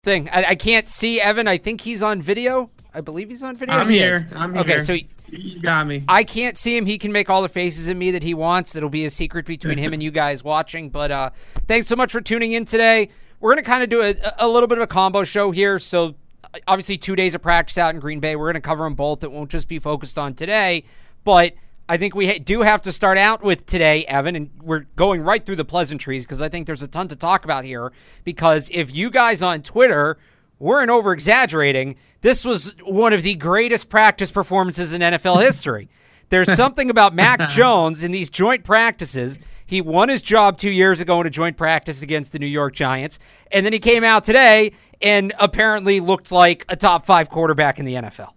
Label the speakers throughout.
Speaker 1: thing. I can't see Evan. I think he's on video. I believe he's on video.
Speaker 2: I'm here.
Speaker 1: Okay, so
Speaker 2: you got me.
Speaker 1: I can't see him. He can make all the faces at me that he wants. It'll be a secret between him and you guys watching. But thanks so much for tuning in today. We're going to kind of do a little bit of a combo show here. So obviously 2 days of practice out in Green Bay. We're going to cover them both. It won't just be focused on today. But I think we do have to start out with today, Evan, and we're going right through the pleasantries because I think there's a ton to talk about here. Because if you guys on Twitter weren't over-exaggerating, this was one of the greatest practice performances in NFL history. There's something about Mac Jones in these joint practices. He won his job 2 years ago in a joint practice against the New York Giants, and then he came out today and apparently looked like a top 5 quarterback in the NFL.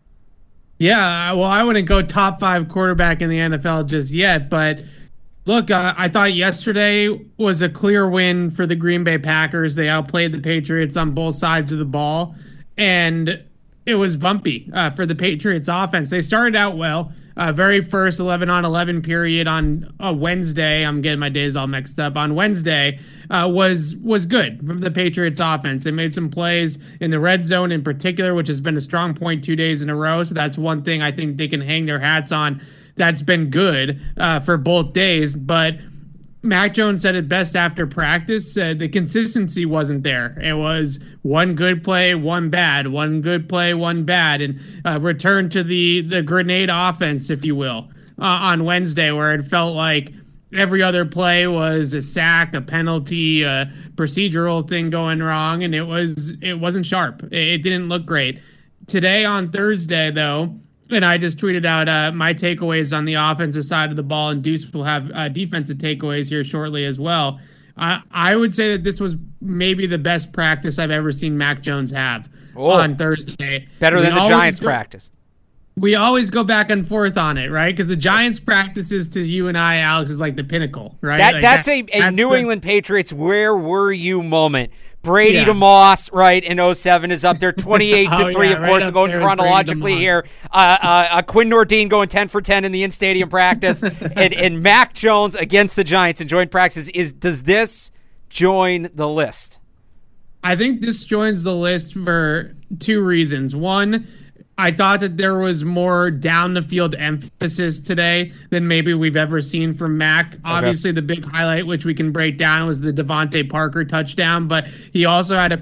Speaker 2: Yeah, well, I wouldn't go top 5 quarterback in the NFL just yet, but look, I thought yesterday was a clear win for the Green Bay Packers. They outplayed the Patriots on both sides of the ball, and it was bumpy for the Patriots offense. They started out well. Very first 11-on-11 period on Wednesday. I'm getting my days all mixed up. On Wednesday was good from the Patriots offense. They made some plays in the red zone in particular, which has been a strong point 2 days in a row. So that's one thing I think they can hang their hats on. That's been good for both days. But Mac Jones said it best after practice. The consistency wasn't there. It was one good play, one bad, one good play, one bad, and return to the grenade offense, if you will, on Wednesday, where it felt like every other play was a sack, a penalty, a procedural thing going wrong, and it wasn't sharp. It didn't look great. Today on Thursday, though, and I just tweeted out my takeaways on the offensive side of the ball, and Deuce will have defensive takeaways here shortly as well. I would say that this was maybe the best practice I've ever seen Mac Jones have on Thursday.
Speaker 1: Better than the Giants practice.
Speaker 2: We always go back and forth on it, right? Because the Giants practices to you and I, Alex, is like the pinnacle, right?
Speaker 1: That's a New England Patriots where were you moment. Brady to Moss, right, in 07 is up there. 28-3, of course, going chronologically here. Quinn Nordine going 10 for 10 in the in-stadium practice. and Mac Jones against the Giants in joint practice. Does this join the list?
Speaker 2: I think this joins the list for two reasons. One, I thought that there was more down the field emphasis today than maybe we've ever seen from Mac. Okay. Obviously, the big highlight, which we can break down, was the Devontae Parker touchdown, but he also had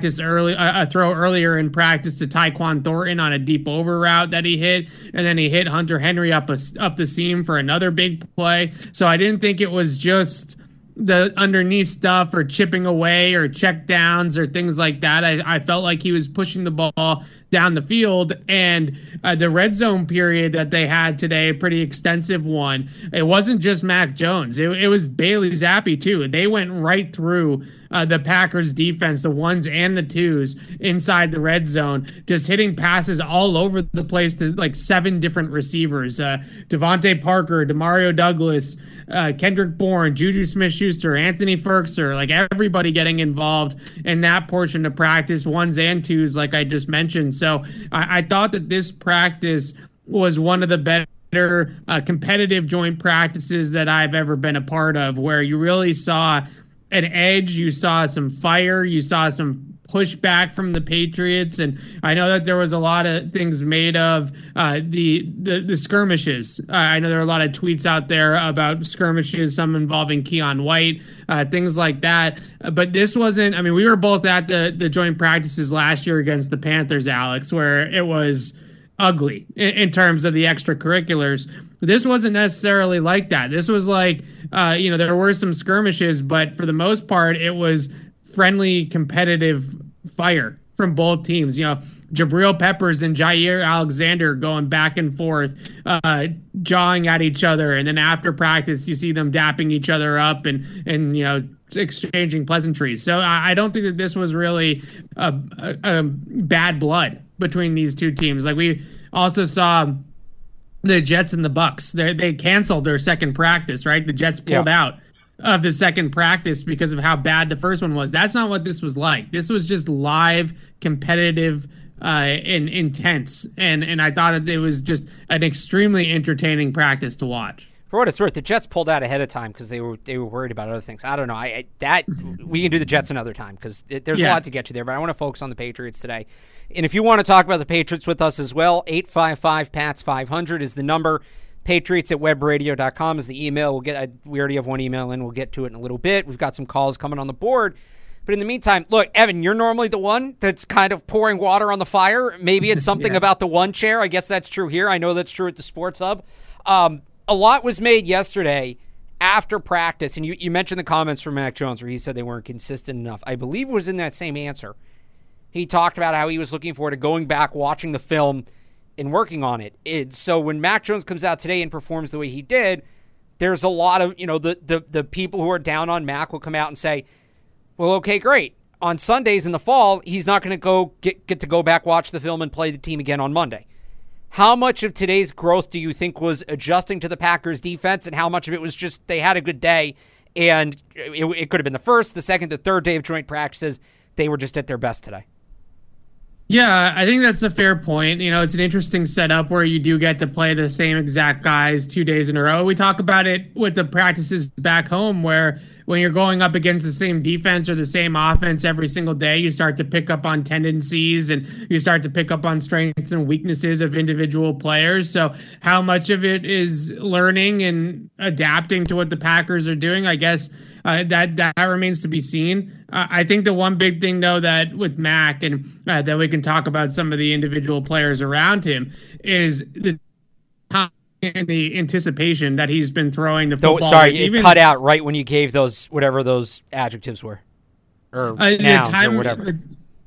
Speaker 2: a throw earlier in practice to Tyquan Thornton on a deep over route that he hit, and then he hit Hunter Henry up the seam for another big play. So I didn't think it was just the underneath stuff or chipping away or check downs or things like that. I felt like he was pushing the ball down the field, and the red zone period that they had today, a pretty extensive one. It wasn't just Mac Jones. It was Bailey Zappi too. They went right through the Packers defense, the ones and the twos inside the red zone, just hitting passes all over the place to like 7 different receivers. Devontae Parker, Demario Douglas, Kendrick Bourne, Juju Smith-Schuster, Anthony Firkser, like everybody getting involved in that portion of practice, ones and twos, like I just mentioned. So I thought that this practice was one of the better competitive joint practices that I've ever been a part of, where you really saw an edge, you saw some fire, you saw some pushback from the Patriots. And I know that there was a lot of things made of the skirmishes. I know there are a lot of tweets out there about skirmishes, some involving Keon White, things like that. But this wasn't, I mean, we were both at the joint practices last year against the Panthers, Alex, where it was ugly in terms of the extracurriculars. This wasn't necessarily like that. This was like, there were some skirmishes, but for the most part, it was friendly, competitive fire from both teams. Jabril Peppers and Jair Alexander going back and forth, jawing at each other, and then after practice, you see them dapping each other up and exchanging pleasantries. So I don't think that this was really a bad blood between these two teams. Like, we also saw the Jets and the Bucks. They canceled their second practice, right? The Jets pulled out of the second practice because of how bad the first one was. That's not what this was like. This was just live, competitive, and intense. And I thought that it was just an extremely entertaining practice to watch.
Speaker 1: For what it's worth, the Jets pulled out ahead of time because they were worried about other things. I don't know. We can do the Jets another time because there's a lot to get to there. But I want to focus on the Patriots today. And if you want to talk about the Patriots with us as well, 855-PATS-500 is the number. Patriots@webradio.com is the email. We already have one email in. We'll get to it in a little bit. We've got some calls coming on the board. But in the meantime, look, Evan, you're normally the one that's kind of pouring water on the fire. Maybe it's something about the one chair. I guess that's true here. I know that's true at the Sports Hub. A lot was made yesterday after practice, and you mentioned the comments from Mac Jones where he said they weren't consistent enough. I believe it was in that same answer. He talked about how he was looking forward to going back, watching the film, and working on it. So when Mac Jones comes out today and performs the way he did, there's a lot of, the people who are down on Mac will come out and say, well, okay, great. On Sundays in the fall, he's not going to get to go back, watch the film, and play the team again on Monday. How much of today's growth do you think was adjusting to the Packers defense, and how much of it was just they had a good day, and it could have been the first, the second, the third day of joint practices. They were just at their best today.
Speaker 2: Yeah, I think that's a fair point. It's an interesting setup where you do get to play the same exact guys 2 days in a row. We talk about it with the practices back home where when you're going up against the same defense or the same offense every single day, you start to pick up on tendencies and you start to pick up on strengths and weaknesses of individual players. So how much of it is learning and adapting to what the Packers are doing, I guess that remains to be seen. I think the one big thing, though, that with Mac and that we can talk about some of the individual players around him is the anticipation that he's been throwing the football.
Speaker 1: It cut out right when you gave those whatever those adjectives were, or nouns or whatever.
Speaker 2: Can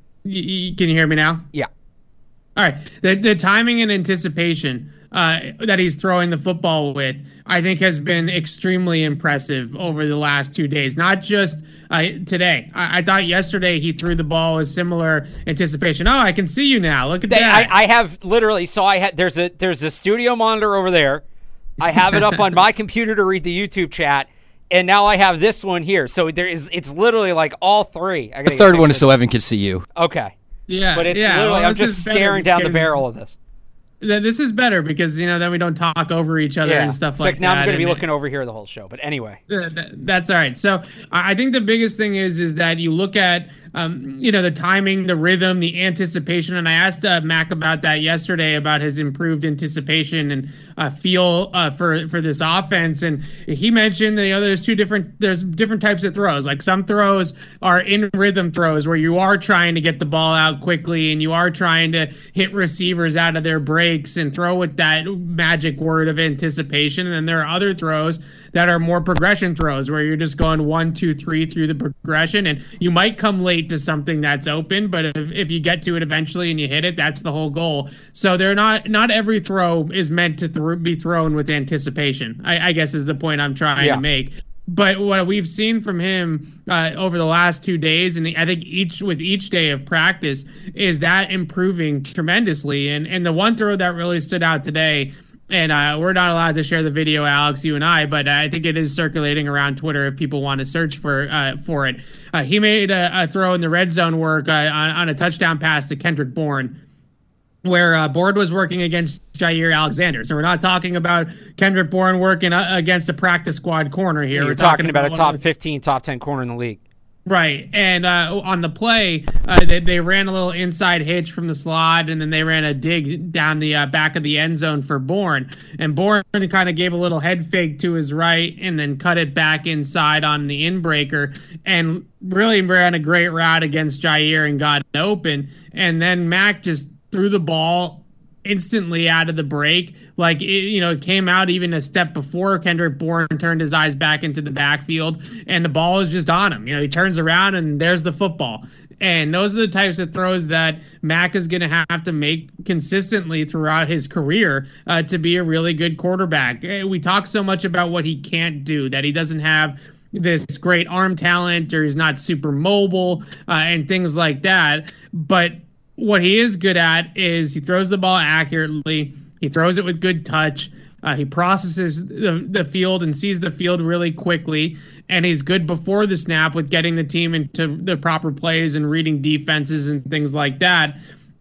Speaker 2: you hear me now?
Speaker 1: Yeah.
Speaker 2: All right. The timing and anticipation that he's throwing the football with, I think, has been extremely impressive over the last 2 days. Not just today. I thought yesterday he threw the ball with similar anticipation. Oh, I can see you now. Look at that.
Speaker 1: I have literally. So there's a studio monitor over there. I have it up on my computer to read the YouTube chat, and now I have this one here. So it's literally like all three.
Speaker 3: The third one is so Evan can see you.
Speaker 1: Okay.
Speaker 2: Yeah.
Speaker 1: But it's literally I'm just staring down the barrel of this.
Speaker 2: This is better because, then we don't talk over each other and stuff like that.
Speaker 1: Now I'm going to be looking over here the whole show. But anyway.
Speaker 2: That's all right. So I think the biggest thing is that you look at, the timing, the rhythm, the anticipation. And I asked Mac about that yesterday, about his improved anticipation and feel for this offense. And he mentioned, there's different types of throws. Like some throws are in rhythm throws where you are trying to get the ball out quickly and you are trying to hit receivers out of their breaks and throw with that magic word of anticipation. And then there are other throws that are more progression throws where you're just going 1, 2, 3 through the progression, and you might come late to something that's open, but if you get to it eventually and you hit it, that's the whole goal. So they're not every throw is meant to be thrown with anticipation, I guess is the point I'm trying to make. But what we've seen from him over the last 2 days, and I think each day of practice, is that improving tremendously. And the one throw that really stood out today, and we're not allowed to share the video, Alex, you and I, but I think it is circulating around Twitter if people want to search for it. He made a throw in the red zone work on a touchdown pass to Kendrick Bourne, where Bourne was working against Jair Alexander. So we're not talking about Kendrick Bourne working against a practice squad corner here.
Speaker 1: We're talking about a top 15, top 10 corner in the league.
Speaker 2: Right. And on the play, they ran a little inside hitch from the slot, and then they ran a dig down the back of the end zone for Bourne. And Bourne kind of gave a little head fake to his right and then cut it back inside on the inbreaker and really ran a great route against Jair and got open. And then Mac just threw the ball instantly out of the break. Like, it came out even a step before Kendrick Bourne turned his eyes back into the backfield, and the ball is just on him. He turns around and there's the football. And those are the types of throws that Mac is going to have to make consistently throughout his career to be a really good quarterback. We talk so much about what he can't do, that he doesn't have this great arm talent, or he's not super mobile and things like that. But what he is good at is he throws the ball accurately. He throws it with good touch. He processes the field and sees the field really quickly. And he's good before the snap with getting the team into the proper plays and reading defenses and things like that.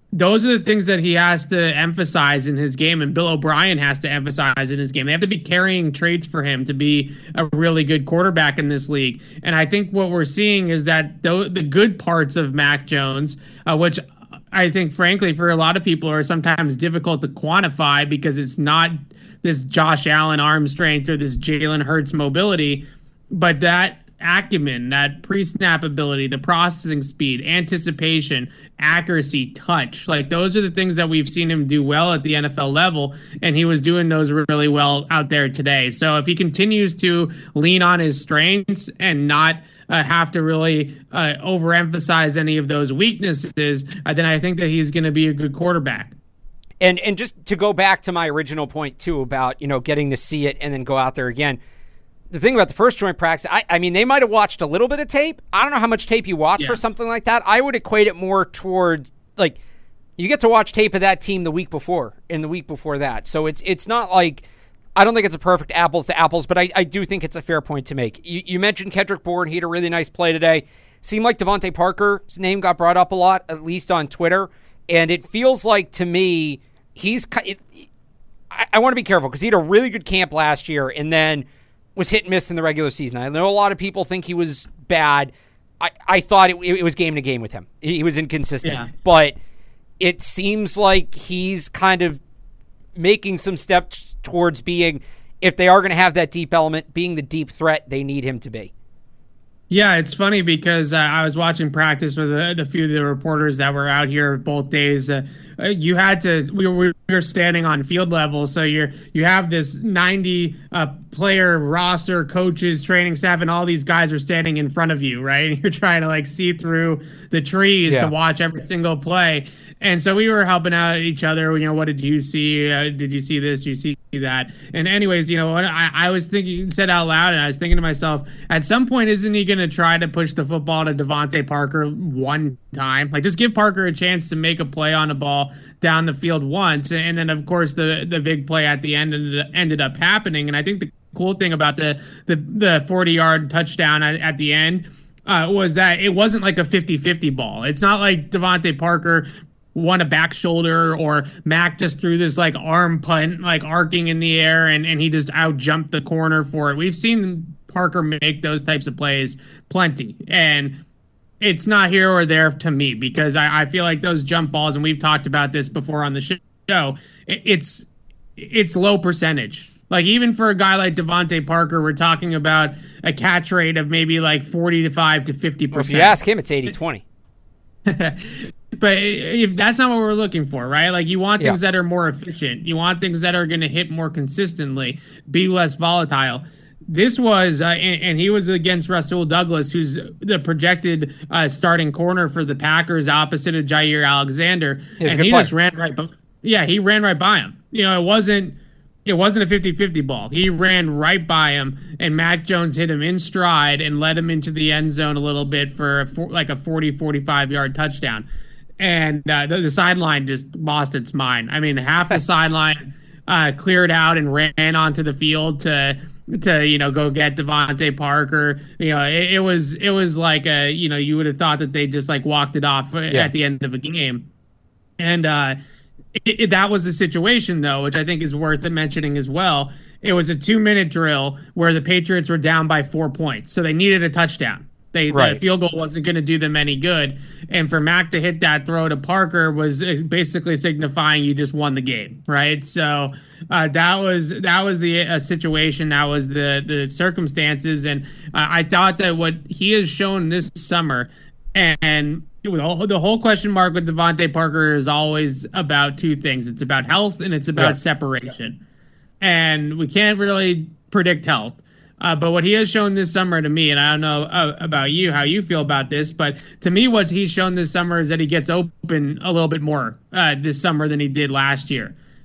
Speaker 2: those are the things that he has to emphasize in his game, and Bill O'Brien has to emphasize in his game. They have to be carrying traits for him to be a really good quarterback in this league. And I think what we're seeing is that the good parts of Mac Jones, which I think, frankly, for a lot of people are sometimes difficult to quantify because it's not this Josh Allen arm strength or this Jalen Hurts mobility, but that acumen, that pre-snap ability, the processing speed, anticipation, accuracy, touch, like those are the things that we've seen him do well at the NFL level, and he was doing those really well out there today. So if he continues to lean on his strengths and not have to really overemphasize any of those weaknesses, then I think that he's going to be a good quarterback.
Speaker 1: And just to go back to my original point too about, getting to see it and then go out there again. The thing about the first joint practice, I mean, they might have watched a little bit of tape. I don't know how much tape you watch for something like that. I would equate it more towards, like, you get to watch tape of that team the week before and the week before that. So it's not like, I don't think it's a perfect apples to apples, but I do think it's a fair point to make. You mentioned Kendrick Bourne. He had a really nice play today. Seemed like Devontae Parker's name got brought up a lot, at least on Twitter. And it feels like, to me, I want to be careful because he had a really good camp last year and then was hit and miss in the regular season. I know a lot of people think he was bad. I thought it was game to game with him. He was inconsistent. But it seems like he's kind of making some steps towards being, if they are going to have that deep element, being the deep threat they need him to be.
Speaker 2: Yeah, it's funny because I was watching practice with the few of the reporters that were out here both days. We were standing on field level, so you have this 90 player roster, coaches, training staff, and all these guys are standing in front of you, right? And you're trying to see through the trees to watch every single play. And so we were helping out each other. What did you see? Did you see this? Did you see that? And anyways, I was thinking, said out loud, and I was thinking to myself, at some point, isn't he going to try to push the football to Devontae Parker one time? Like, just give Parker a chance to make a play on a ball down the field once. And then, of course, the big play at the end ended up happening. And I think the cool thing about the 40-yard touchdown at the end was that it wasn't like a 50-50 ball. It's not like Devontae Parker won a back shoulder or Mac just threw this arm punt, arcing in the air, and he just out jumped the corner for it. We've seen Parker make those types of plays plenty, and it's not here or there to me because I feel like those jump balls, and we've talked about this before on the show, it's low percentage. Even for a guy like Devontae Parker, we're talking about a catch rate of maybe 45 to 50%.
Speaker 1: Well, if you ask him, it's 80-20.
Speaker 2: But that's not what we're looking for, right? You want things that are more efficient. You want things that are going to hit more consistently, be less volatile. This was, and he was against Rasul Douglas, who's the projected starting corner for the Packers opposite of Jair Alexander. And he just ran right by, he ran right by him. It wasn't a 50-50 ball. He ran right by him, and Mac Jones hit him in stride and led him into the end zone a little bit for a 40-45-yard touchdown. And the sideline just lost its mind. I mean, half the sideline cleared out and ran onto the field to go get Devontae Parker. It was like you would have thought that they just walked it off at the end of a game. And that was the situation, though, which I think is worth mentioning as well. It was a 2-minute drill where the Patriots were down by 4 points, so they needed a touchdown. The field goal wasn't going to do them any good. And for Mac to hit that throw to Parker was basically signifying you just won the game, right? So that was the situation. That was the circumstances. And I thought that what he has shown this summer, and the whole question mark with Devontae Parker is always about two things. It's about health and it's about separation. And we can't really predict health. But what he has shown this summer to me, and I don't know about you, how you feel about this, but to me, what he's shown this summer is that he gets open a little bit more this summer than he did last year.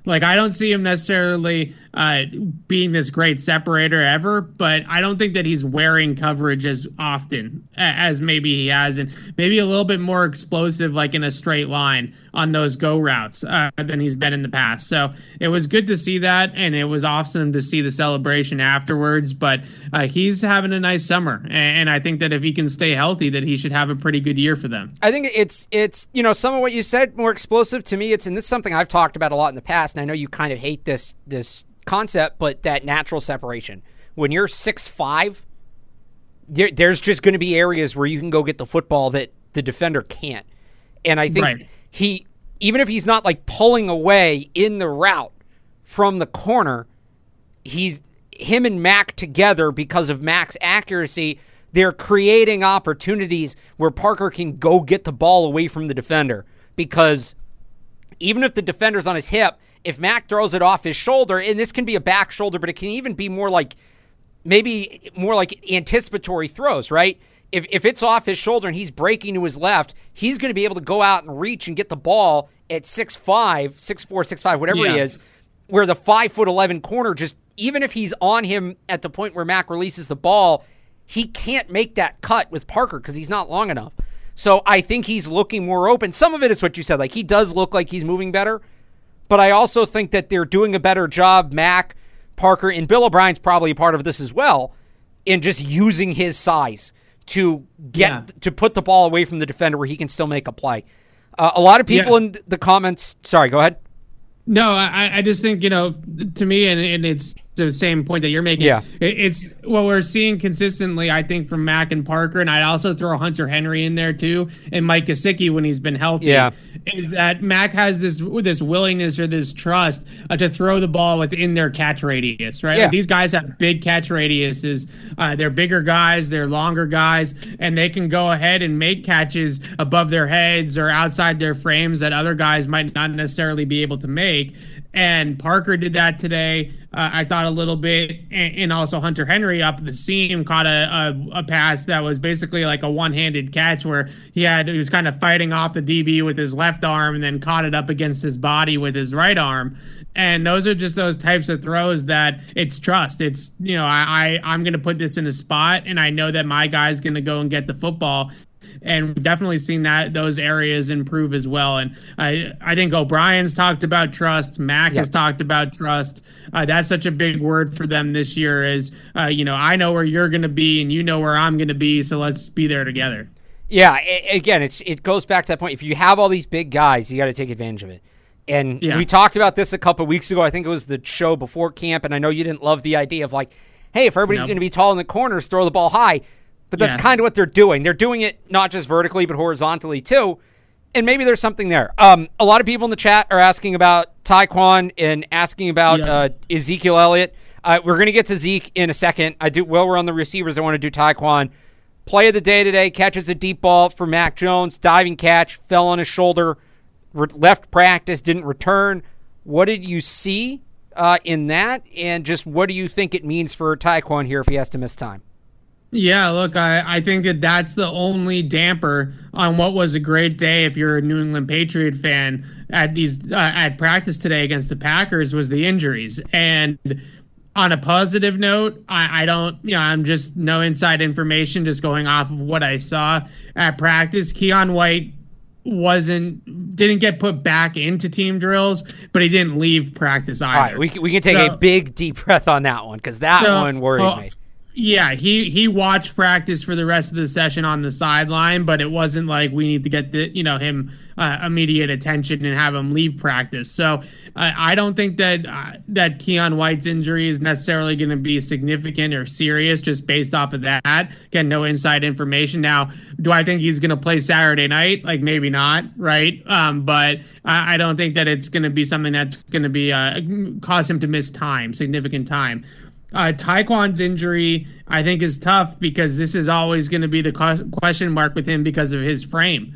Speaker 2: Like, I don't see him necessarily being this great separator ever, but I don't think that he's wearing coverage as often as maybe he has, and maybe a little bit more explosive, like in a straight line on those go routes than he's been in the past. So it was good to see that, and it was awesome to see the celebration afterwards. But he's having a nice summer, and I think that if he can stay healthy, that he should have a pretty good year for them.
Speaker 1: I think it's some of what you said more explosive to me. And this is something I've talked about a lot in the past, and I know you kind of hate this concept, but that natural separation. When you're 6'5", there's just going to be areas where you can go get the football that the defender can't. And I think he, even if he's not like pulling away in the route from the corner, him and Mac together, because of Mac's accuracy, they're creating opportunities where Parker can go get the ball away from the defender. Because even if the defender's on his hip, if Mac throws it off his shoulder, and this can be a back shoulder, but it can even be more like anticipatory throws, right? If it's off his shoulder and he's breaking to his left, he's going to be able to go out and reach and get the ball at 6'5", 6'4", 6'5", whatever he is, where the 5'11" corner, just even if he's on him at the point where Mac releases the ball, he can't make that cut with Parker because he's not long enough. So I think he's looking more open. Some of it is what you said. Like, he does look like he's moving better, but I also think that they're doing a better job, Mac, Parker, and Bill O'Brien's probably a part of this as well, in just using his size to to put the ball away from the defender where he can still make a play. A lot of people in the comments... Sorry, go ahead.
Speaker 2: No, I just think, to me, and it's the same point that you're making. Yeah. It's what we're seeing consistently, I think, from Mac and Parker, and I'd also throw Hunter Henry in there too, and Mike Gesicki when he's been healthy. Yeah. Is that Mac has this willingness or this trust to throw the ball within their catch radius, right? Yeah. Like, these guys have big catch radiuses. They're bigger guys, they're longer guys, and they can go ahead and make catches above their heads or outside their frames that other guys might not necessarily be able to make. And Parker did that today, I thought, a little bit, and also Hunter Henry up the seam caught a pass that was basically like a one-handed catch where he was kind of fighting off the DB with his left arm and then caught it up against his body with his right arm. And those are just those types of throws that it's trust. It's, I'm going to put this in a spot, and I know that my guy's going to go and get the football. And we've definitely seen those areas improve as well. And I think O'Brien's talked about trust. Mac has talked about trust. That's such a big word for them this year is, I know where you're going to be and you know where I'm going to be, so let's be there together.
Speaker 1: Yeah, again, it goes back to that point. If you have all these big guys, you got to take advantage of it. And we talked about this a couple of weeks ago. I think it was the show before camp, and I know you didn't love the idea of like, hey, if everybody's going to be tall in the corners, throw the ball high. But that's kind of what they're doing. They're doing it not just vertically, but horizontally too. And maybe there's something there. A lot of people in the chat are asking about Tyquan and asking about Ezekiel Elliott. We're going to get to Zeke in a second. While we're on the receivers, I want to do Tyquan. Play of the day today, catches a deep ball for Mac Jones. Diving catch, fell on his shoulder, left practice, didn't return. What did you see in that? And just what do you think it means for Tyquan here if he has to miss time?
Speaker 2: Yeah, look, I think that's the only damper on what was a great day if you're a New England Patriot fan at practice today against the Packers was the injuries. And on a positive note, I don't, I'm just no inside information, just going off of what I saw at practice. Keion White didn't get put back into team drills, but he didn't leave practice either.
Speaker 1: All right, we can take a big deep breath on that one because that one worried me.
Speaker 2: Yeah, he watched practice for the rest of the session on the sideline, but it wasn't like we need to get him immediate attention and have him leave practice. So I don't think that Keion White's injury is necessarily going to be significant or serious just based off of that. Again, no inside information. Now, do I think he's going to play Saturday night? Like, maybe not, right? But I don't think that it's going to be something that's going to be cause him to miss significant time. Tyquan's injury, I think, is tough because this is always going to be the question mark with him because of his frame.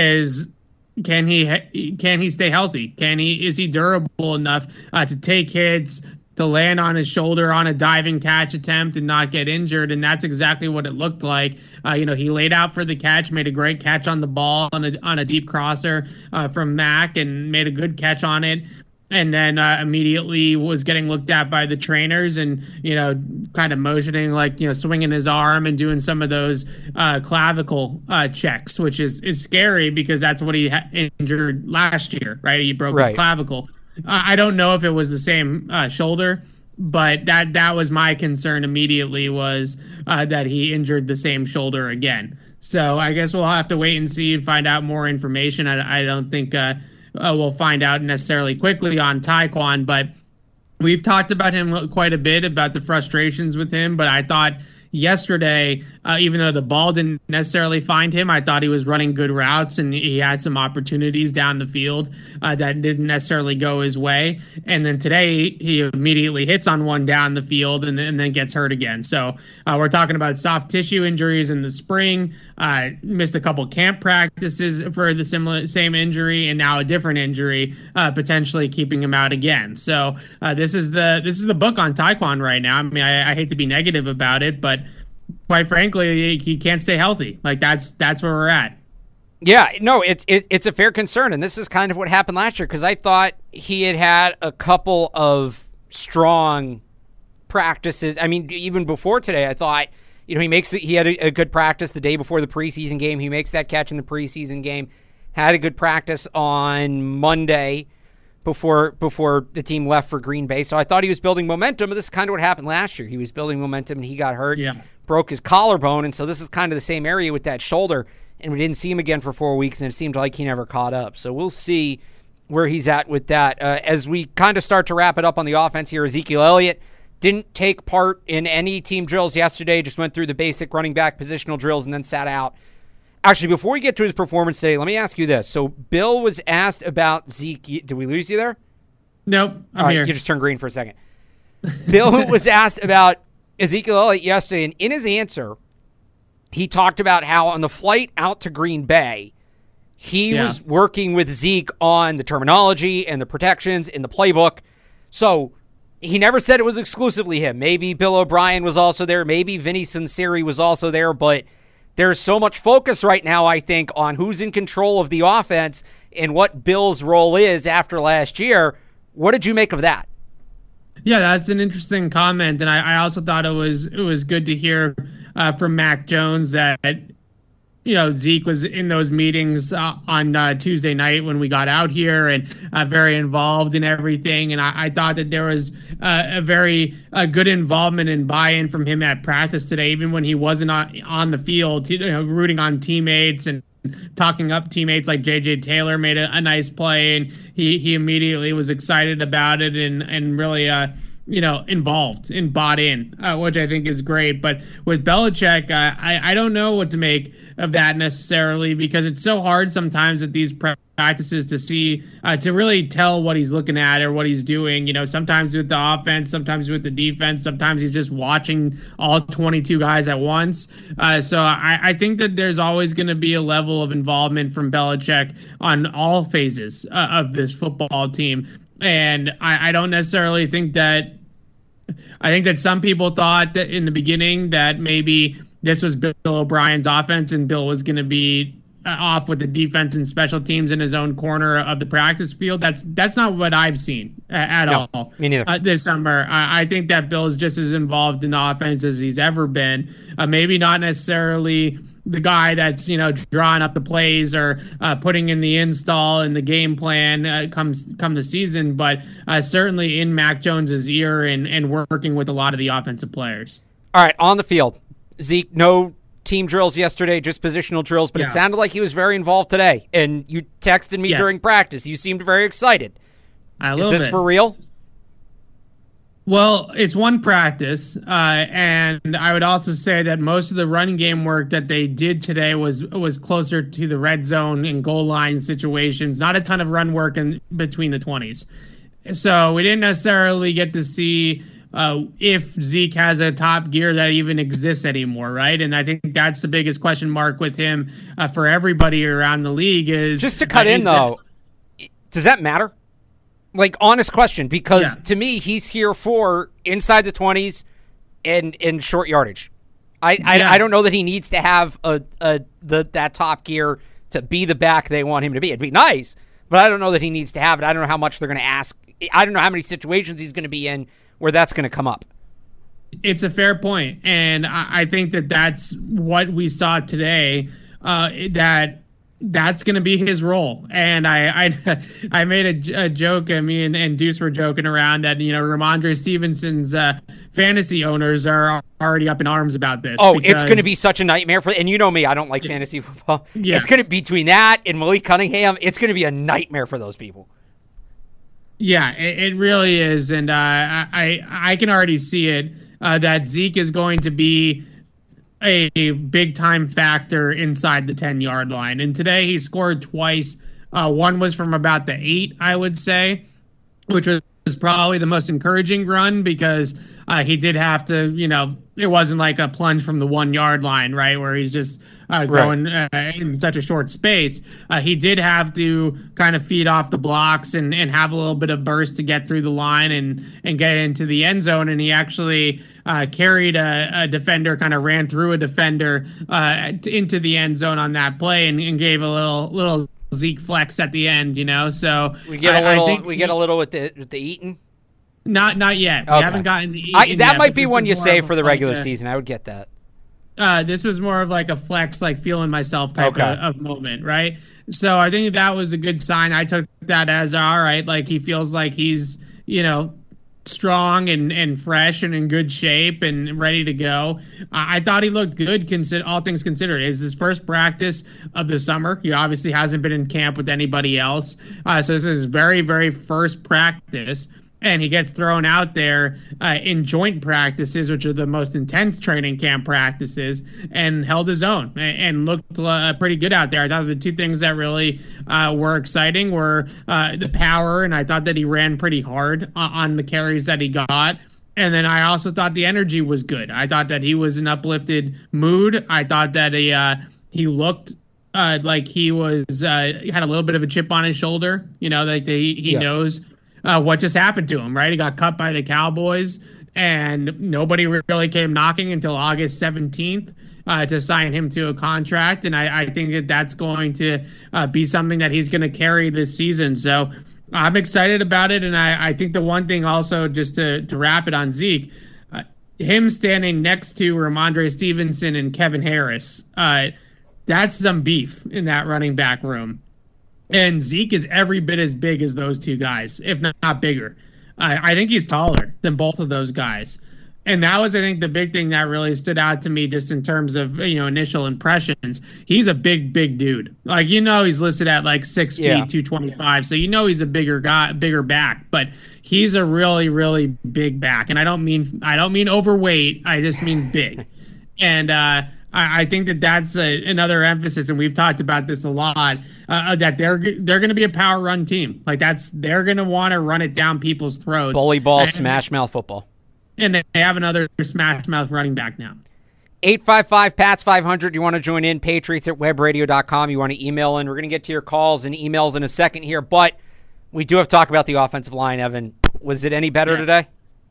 Speaker 2: Can he stay healthy? Is he durable enough to take hits, to land on his shoulder on a diving catch attempt and not get injured? And that's exactly what it looked like. He laid out for the catch, made a great catch on the ball on a deep crosser from Mac, and made a good catch on it. and then immediately was getting looked at by the trainers and, kind of motioning, like, swinging his arm and doing some of those clavicle checks, which is scary because that's what he injured last year, right? He broke his clavicle. I don't know if it was the same shoulder, but that was my concern immediately, was that he injured the same shoulder again. So I guess we'll have to wait and see and find out more information. I don't think we'll find out necessarily quickly on Tyquan, but we've talked about him quite a bit, about the frustrations with him. But I thought yesterday, even though the ball didn't necessarily find him, I thought he was running good routes and he had some opportunities down the field that didn't necessarily go his way. And then today he immediately hits on one down the field and then gets hurt again. So we're talking about soft tissue injuries in the spring, missed a couple camp practices for the same injury, and now a different injury potentially keeping him out again. So this is the book on Tyquan right now. I mean, I hate to be negative about it, but quite frankly, he can't stay healthy. Like that's where we're at.
Speaker 1: Yeah, no, it's a fair concern, and this is kind of what happened last year, because I thought he had a couple of strong practices. I mean, even before today, I thought, he had a good practice the day before the preseason game. He makes that catch in the preseason game. Had a good practice on Monday before the team left for Green Bay. So I thought he was building momentum, but this is kind of what happened last year. He was building momentum, and he got hurt, broke his collarbone, and so this is kind of the same area with that shoulder, and we didn't see him again for 4 weeks, and it seemed like he never caught up. So we'll see where he's at with that. As we kind of start to wrap it up on the offense here, Ezekiel Elliott didn't take part in any team drills yesterday, just went through the basic running back positional drills and then sat out. Actually, before we get to his performance today, let me ask you this. So Bill was asked about Zeke. Did we lose you there?
Speaker 2: Nope, I'm here.
Speaker 1: You just turned green for a second. Bill was asked about Ezekiel Elliott yesterday, and in his answer, he talked about how on the flight out to Green Bay, he was working with Zeke on the terminology and the protections in the playbook. So he never said it was exclusively him. Maybe Bill O'Brien was also there. Maybe Vinny Sinceri was also there, but there's so much focus right now, I think, on who's in control of the offense and what Bill's role is after last year. What did you make of that?
Speaker 2: Yeah, that's an interesting comment, and I also thought it was good to hear from Mac Jones that Zeke was in those meetings on Tuesday night when we got out here, and very involved in everything. And I thought that there was a very good involvement and buy-in from him at practice today, even when he wasn't on the field, rooting on teammates and talking up teammates. Like JJ Taylor made a nice play, and he immediately was excited about it and really involved and bought in, which I think is great. But with Belichick, I don't know what to make of that necessarily, because it's so hard sometimes at these practices to see, to really tell what he's looking at or what he's doing. Sometimes with the offense, sometimes with the defense, sometimes he's just watching all 22 guys at once. So I think that there's always going to be a level of involvement from Belichick on all phases of this football team. And I don't necessarily think that. I think that some people thought that in the beginning that maybe this was Bill O'Brien's offense and Bill was going to be off with the defense and special teams in his own corner of the practice field. That's not what I've seen at all.
Speaker 1: Me neither.
Speaker 2: This summer. I think that Bill is just as involved in offense as he's ever been. Maybe not necessarily the guy that's drawing up the plays or putting in the install and the game plan come the season, but certainly in Mac Jones's ear and working with a lot of the offensive players.
Speaker 1: All right, on the field, Zeke, no team drills yesterday, just positional drills, but it sounded like he was very involved today. And you texted me during practice. You seemed very excited. Is this for real?
Speaker 2: Well, it's one practice, and I would also say that most of the running game work that they did today was closer to the red zone and goal line situations. Not a ton of run work in between the 20s. So we didn't necessarily get to see if Zeke has a top gear that even exists anymore, right? And I think that's the biggest question mark with him for everybody around the league. Is
Speaker 1: just to cut in, though, does that matter? Like, honest question, because to me, he's here for inside the 20s and in short yardage. I don't know that he needs to have that top gear to be the back they want him to be. It'd be nice, but I don't know that he needs to have it. I don't know how much they're going to ask I don't know how many situations he's going to be in where that's going to come up.
Speaker 2: It's a fair point, and I think that that's what we saw today. That's going to be his role. And I made a joke. Me and Deuce were joking around that, Ramondre Stevenson's fantasy owners are already up in arms about this.
Speaker 1: Oh, it's going to be such a nightmare and you know me, I don't like fantasy football. Yeah. It's going to be between that and Malik Cunningham. It's going to be a nightmare for those people.
Speaker 2: Yeah, it really is. And I can already see it, that Zeke is going to be a big time factor inside the 10-yard line. And today he scored twice. One was from about the 8, I would say, which was probably the most encouraging run because he did have to, it wasn't like a plunge from the 1-yard line, right, where he's just going in such a short space. He did have to kind of feed off the blocks and have a little bit of burst to get through the line and get into the end zone. And he actually carried a defender, kind of ran through a defender into the end zone on that play and gave a little Zeke flex at the end, So
Speaker 1: we get a little. We get a little with the Eaton.
Speaker 2: Not yet.
Speaker 1: Okay.
Speaker 2: We haven't gotten the Eaton
Speaker 1: that
Speaker 2: yet,
Speaker 1: might be one you save for the regular
Speaker 2: season.
Speaker 1: season. I would get that.
Speaker 2: This was more of like a flex, like feeling myself type of moment, right? So I think that was a good sign. I took that as all right. Like he feels like he's, strong and fresh and in good shape and ready to go. I thought he looked good, all things considered. It was his first practice of the summer. He obviously hasn't been in camp with anybody else. So this is his very, very first practice. And he gets thrown out there in joint practices, which are the most intense training camp practices, and held his own and looked pretty good out there. I thought the two things that really were exciting were the power, and I thought that he ran pretty hard on the carries that he got. And then I also thought the energy was good. I thought that he was in uplifted mood. I thought that he looked like he was had a little bit of a chip on his shoulder. Like he knows what just happened to him, right? He got cut by the Cowboys, and nobody really came knocking until August 17th to sign him to a contract. And I think that that's going to be something that he's going to carry this season. So I'm excited about it. And I think the one thing also, just to wrap it on Zeke, him standing next to Ramondre Stevenson and Kevin Harris, that's some beef in that running back room. And Zeke is every bit as big as those two guys, if not bigger. I think he's taller than both of those guys. And that was, I think, the big thing that really stood out to me just in terms of, initial impressions. He's a big dude. Like, he's listed at like 6 feet, 225. So, he's a bigger guy, bigger back. But he's a really, really big back. And I don't mean overweight. I just mean big. And I think that that's another emphasis, and we've talked about this a lot, that they're going to be a power run team. Like they're going to want to run it down people's throats.
Speaker 1: Bully ball, smash mouth football.
Speaker 2: And they have another smash mouth running back now.
Speaker 1: 855-PATS-500. You want to join in, patriots@webradio.com. You want to email in. We're going to get to your calls and emails in a second here, but we do have to talk about the offensive line, Evan. Was it any better today?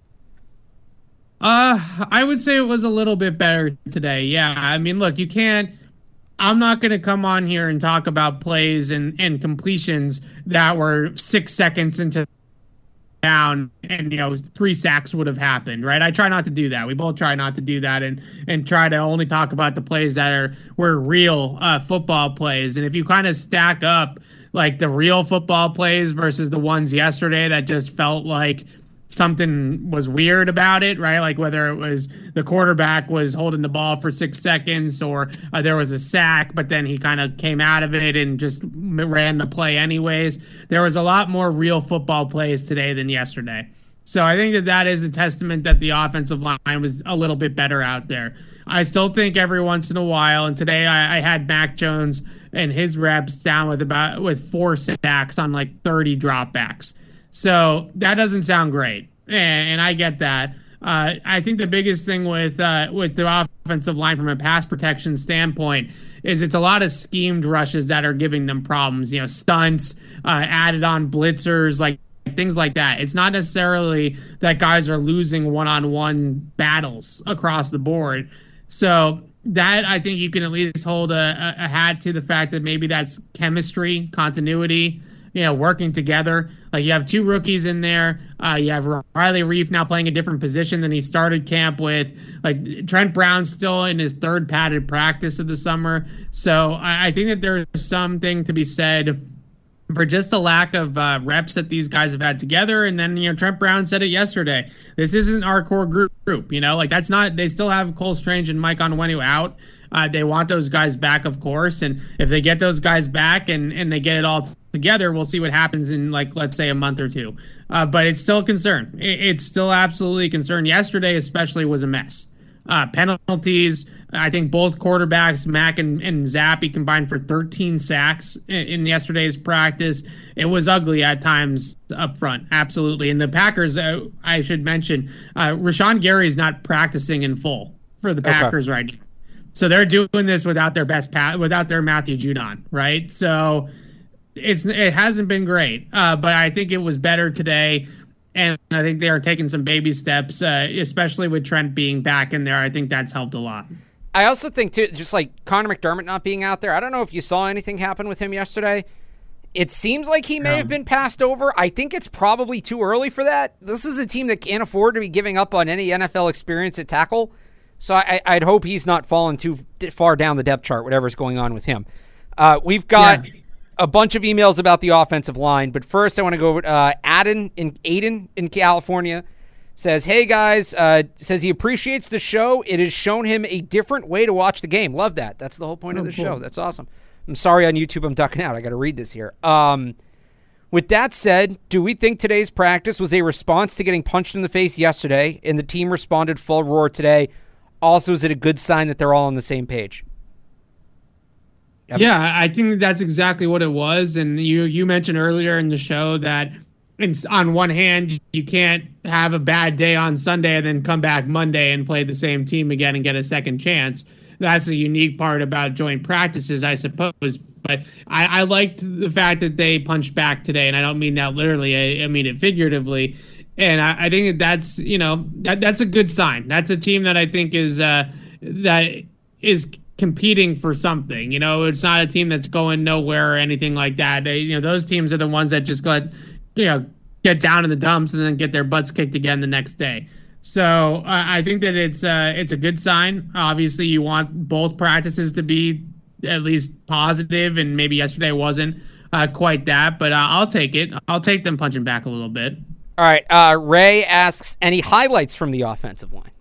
Speaker 2: I would say it was a little bit better today. Yeah. I mean, look, I'm not going to come on here and talk about plays and completions that were 6 seconds into down and 3 sacks would have happened, right? I try not to do that. We both try not to do that and try to only talk about the plays that were real football plays. And if you kind of stack up like the real football plays versus the ones yesterday that just felt like something was weird about it, right? Like whether it was the quarterback was holding the ball for 6 seconds or there was a sack, but then he kind of came out of it and just ran the play anyways. There was a lot more real football plays today than yesterday. So I think that is a testament that the offensive line was a little bit better out there. I still think every once in a while, and today I had Mac Jones and his reps down with 4 sacks on like 30 dropbacks. So that doesn't sound great, and I get that. I think the biggest thing with the offensive line from a pass protection standpoint is it's a lot of schemed rushes that are giving them problems. Stunts, added on blitzers, like things like that. It's not necessarily that guys are losing one-on-one battles across the board. So that I think you can at least hold a hat to the fact that maybe that's chemistry, continuity. working together. Like you have two rookies in there. You have Riley Reef now playing a different position than he started camp with. Like Trent Brown's still in his third padded practice of the summer. So I think that there's something to be said for just a lack of reps that these guys have had together. And then, Trent Brown said it yesterday. This isn't our core group, like that's not, they still have Cole Strange and Mike Onwenu out. They want those guys back, of course. And if they get those guys back and they get it all together, we'll see what happens in, like, let's say a month or two. But it's still a concern. It's still absolutely a concern. Yesterday, especially, was a mess. Penalties. I think both quarterbacks, Mack and Zappe, combined for 13 sacks in yesterday's practice. It was ugly at times up front, absolutely. And the Packers, I should mention, Rashawn Gary is not practicing in full for the Packers right now. So they're doing this without their without their Matthew Judon, right? So it hasn't been great, but I think it was better today. And I think they are taking some baby steps, especially with Trent being back in there. I think that's helped a lot.
Speaker 1: I also think, too, just like Connor McDermott not being out there, I don't know if you saw anything happen with him yesterday. It seems like he may have been passed over. I think it's probably too early for that. This is a team that can't afford to be giving up on any NFL experience at tackle. So I'd hope he's not falling too far down the depth chart, whatever's going on with him. We've got a bunch of emails about the offensive line, but first I want to go over Aiden in California says, hey guys, says he appreciates the show. It has shown him a different way to watch the game. Love that. That's the whole point of the show. That's awesome. I'm sorry on YouTube I'm ducking out. I got to read this here. With that said, do we think today's practice was a response to getting punched in the face yesterday and the team responded full roar today? Also, is it a good sign that they're all on the same page?
Speaker 2: Yeah, I think that's exactly what it was. And you mentioned earlier in the show that on one hand, you can't have a bad day on Sunday and then come back Monday and play the same team again and get a second chance. That's a unique part about joint practices, I suppose. But I liked the fact that they punched back today, and I don't mean that literally. I mean it figuratively. And I think that's that's a good sign. That's a team that I think is competing for something. It's not a team that's going nowhere or anything like that. Those teams are the ones that just get down in the dumps and then get their butts kicked again the next day. So I think that it's a good sign. Obviously, you want both practices to be at least positive, and maybe yesterday wasn't quite that, but I'll take it. I'll take them punching back a little bit.
Speaker 1: All right. Ray asks, any highlights from the offensive line?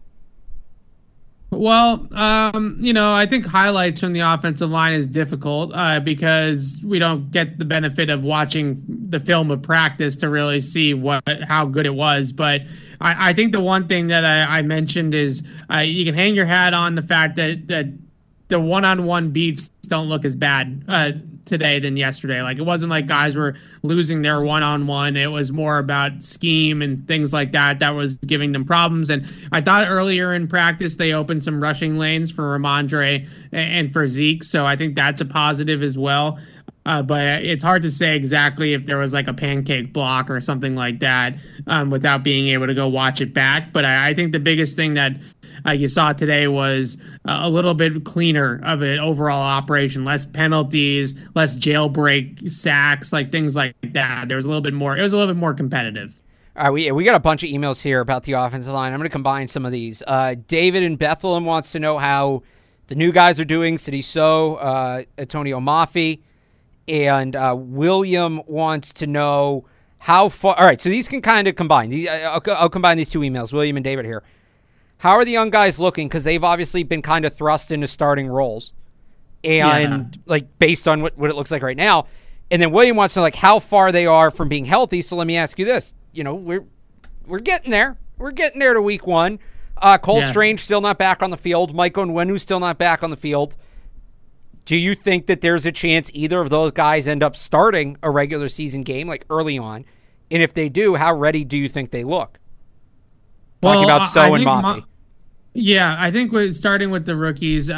Speaker 2: Well, I think highlights from the offensive line is difficult because we don't get the benefit of watching the film of practice to really see how good it was. But I think the one thing that I mentioned is you can hang your hat on the fact that the one-on-one beats don't look as bad today than yesterday. Like, it wasn't like guys were losing their one-on-one. It was more about scheme and things like that was giving them problems. And I thought earlier in practice they opened some rushing lanes for Ramondre and for Zeke, so I think that's a positive as well. But it's hard to say exactly if there was like a pancake block or something like that without being able to go watch it back. But I think the biggest thing that you saw today was a little bit cleaner of an overall operation, less penalties, less jailbreak sacks, like things like that. There was a little bit more. It was a little bit more competitive.
Speaker 1: All right, we got a bunch of emails here about the offensive line. I'm going to combine some of these. David in Bethlehem wants to know how the new guys are doing. Sidy So, Antonio Mafi. And William wants to know how far. All right, so these can kind of combine. I'll combine these two emails, William and David here. How are the young guys looking? Because they've obviously been kind of thrust into starting roles, and based on what it looks like right now. And then William wants to know how far they are from being healthy. So let me ask you this: we're getting there. We're getting there to week one. Cole Strange still not back on the field. Mike Onwenu still not back on the field. Do you think that there's a chance either of those guys end up starting a regular season game early on? And if they do, how ready do you think they look? Talking about So and Mafi.
Speaker 2: I think starting with the rookies,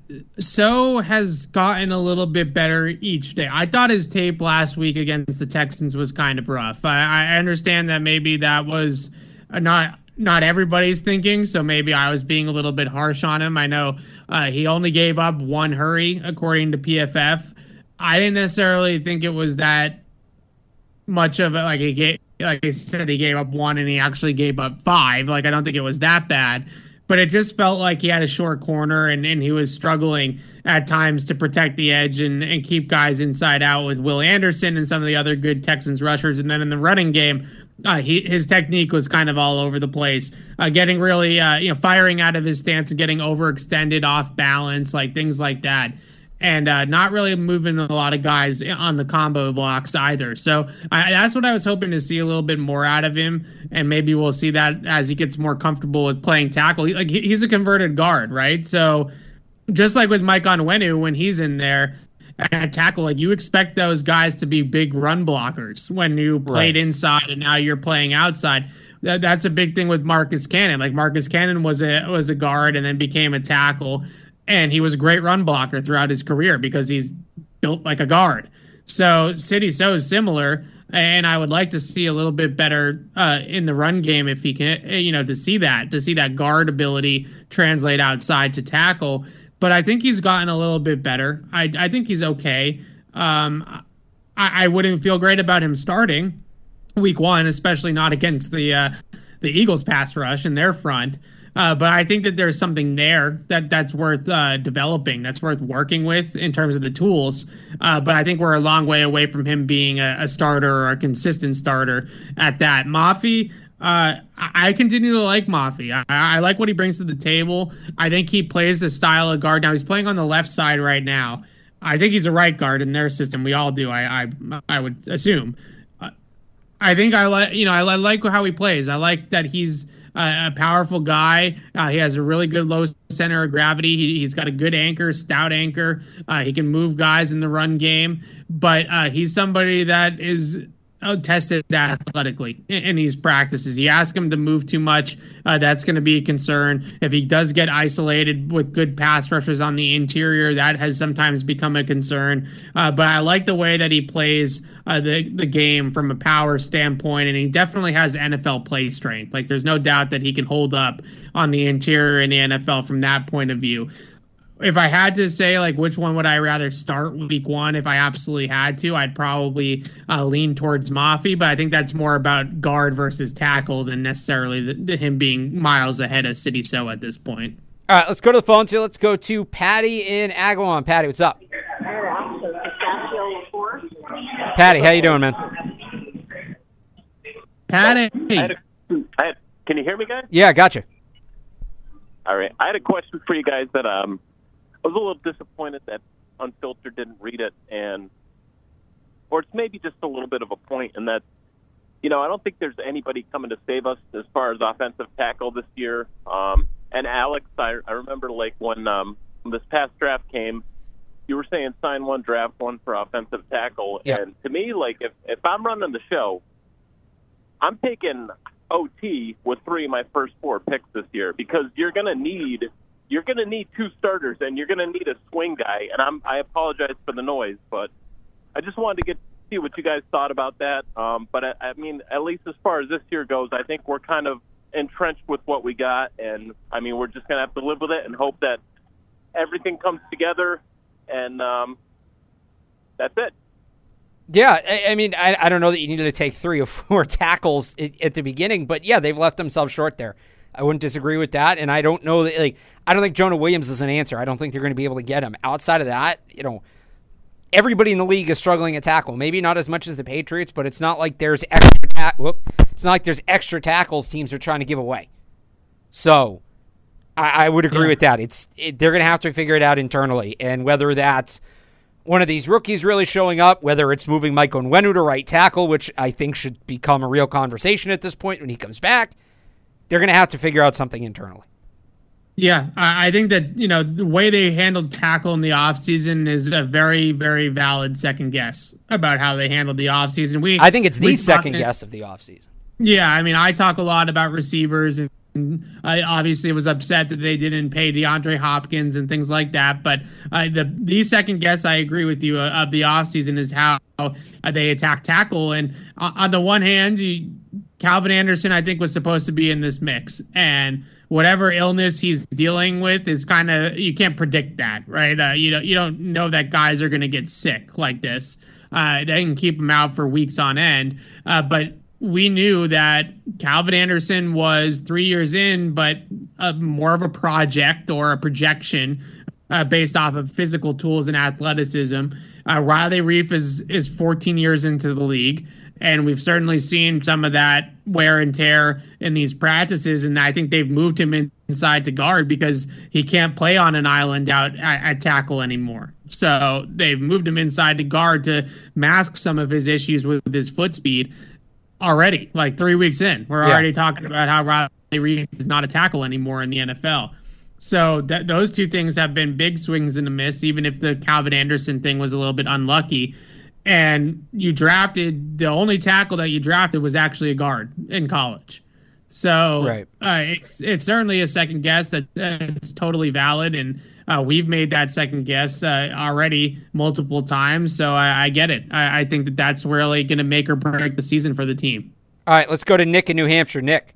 Speaker 2: So has gotten a little bit better each day. I thought his tape last week against the Texans was kind of rough. I understand that maybe that was not everybody's thinking, so maybe I was being a little bit harsh on him. I know he only gave up one hurry, according to PFF. I didn't necessarily think it was that much of it. Like like I said, he gave up 1 and he actually gave up 5. Like, I don't think it was that bad, but it just felt like he had a short corner and he was struggling at times to protect the edge and keep guys inside out with Will Anderson and some of the other good Texans rushers. And then in the running game, his technique was kind of all over the place, getting really, firing out of his stance and getting overextended, off balance, like things like that. And not really moving a lot of guys on the combo blocks either. So that's what I was hoping to see a little bit more out of him. And maybe we'll see that as he gets more comfortable with playing tackle. He's a converted guard, right? So just like with Mike Onwenu, when he's in there at tackle, like you expect those guys to be big run blockers when you played inside and now you're playing outside. That's a big thing with Marcus Cannon. Like Marcus Cannon was a guard and then became a tackle. And he was a great run blocker throughout his career because he's built like a guard. So Sidy Sow is similar, and I would like to see a little bit better in the run game if he can, to see that guard ability translate outside to tackle. But I think he's gotten a little bit better. I think he's okay. I wouldn't feel great about him starting week 1, especially not against the Eagles pass rush in their front. But I think that there's something there that's worth developing, that's worth working with in terms of the tools. But I think we're a long way away from him being a starter or a consistent starter at that. Mafi, I continue to like Mafi. I like what he brings to the table. I think he plays the style of guard. Now he's playing on the left side right now. I think he's a right guard in their system. We all do. I would assume. I think I like how he plays. I like that he's a powerful guy. He has a really good low center of gravity. He's got a good anchor, stout anchor. He can move guys in the run game, but he's somebody that is tested athletically in these practices. You ask him to move too much, that's going to be a concern. If he does get isolated with good pass rushers on the interior, that has sometimes become a concern. But I like the way that he plays the game from a power standpoint, and he definitely has NFL play strength. Like, there's no doubt that he can hold up on the interior in the NFL from that point of view. If I had to say, like, which one would I rather start week 1, if I absolutely had to, I'd probably lean towards Mafi, but I think that's more about guard versus tackle than necessarily him being miles ahead of Sidy Sow at this point.
Speaker 1: All right, let's go to the phones here. Let's go to Patty in Agawam. Patty, what's up? Patty, how you doing, man?
Speaker 2: Patty.
Speaker 4: Can you hear me, guys?
Speaker 1: Yeah, gotcha.
Speaker 4: All right. I had a question for you guys that I was a little disappointed that Unfiltered didn't read it, or it's maybe just a little bit of a point, and that, I don't think there's anybody coming to save us as far as offensive tackle this year. And Alex, I remember like when this past draft came, you were saying sign 1, draft 1 for offensive tackle.
Speaker 1: Yep.
Speaker 4: And to me, like if I'm running the show, I'm taking OT with 3 of my first 4 picks this year, because you're gonna need 2 starters and you're gonna need a swing guy. And I apologize for the noise, but I just wanted to see what you guys thought about that. But I mean, at least as far as this year goes, I think we're kind of entrenched with what we got, and I mean, we're just gonna have to live with it and hope that everything comes together. And that's it.
Speaker 1: Yeah, I mean, I don't know that you needed to take 3 or 4 tackles at the beginning, but yeah, they've left themselves short there. I wouldn't disagree with that, and I don't know that, I don't think Jonah Williams is an answer. I don't think they're going to be able to get him. Outside of that, everybody in the league is struggling at tackle. Maybe not as much as the Patriots, but it's not like there's extra tackles teams are trying to give away. So I would agree with that. They're going to have to figure it out internally, and whether that's one of these rookies really showing up, whether it's moving Mike Onwenu to right tackle, which I think should become a real conversation at this point when he comes back, they're going to have to figure out something internally.
Speaker 2: Yeah, I think that, the way they handled tackle in the offseason is a very, very valid second guess about how they handled the offseason. I
Speaker 1: think it's the second guess of the offseason. Yeah,
Speaker 2: I mean, I talk a lot about receivers, and I obviously was upset that they didn't pay DeAndre Hopkins and things like that. But the second guess, I agree with you, of the offseason is how they attack tackle. And on the one hand, Calvin Anderson, I think, was supposed to be in this mix. And whatever illness he's dealing with is you can't predict that, right? You don't know that guys are going to get sick like this. They can keep him out for weeks on end. But we knew that Calvin Anderson was 3 years in, but more of a project or a projection based off of physical tools and athleticism. Riley Reiff is 14 years into the league, and we've certainly seen some of that wear and tear in these practices, and I think they've moved him inside to guard because he can't play on an island out at tackle anymore. So they've moved him inside to guard to mask some of his issues with his foot speed already, like 3 weeks in. We're already talking about how Riley Reiff is not a tackle anymore in the NFL. So those two things have been big swings and a miss, even if the Calvin Anderson thing was a little bit unlucky. And the only tackle that you drafted was actually a guard in college. So it's certainly a second guess that's totally valid. And we've made that second guess already multiple times. So I get it. I think that's really going to make or break the season for the team.
Speaker 1: All right, let's go to Nick in New Hampshire. Nick.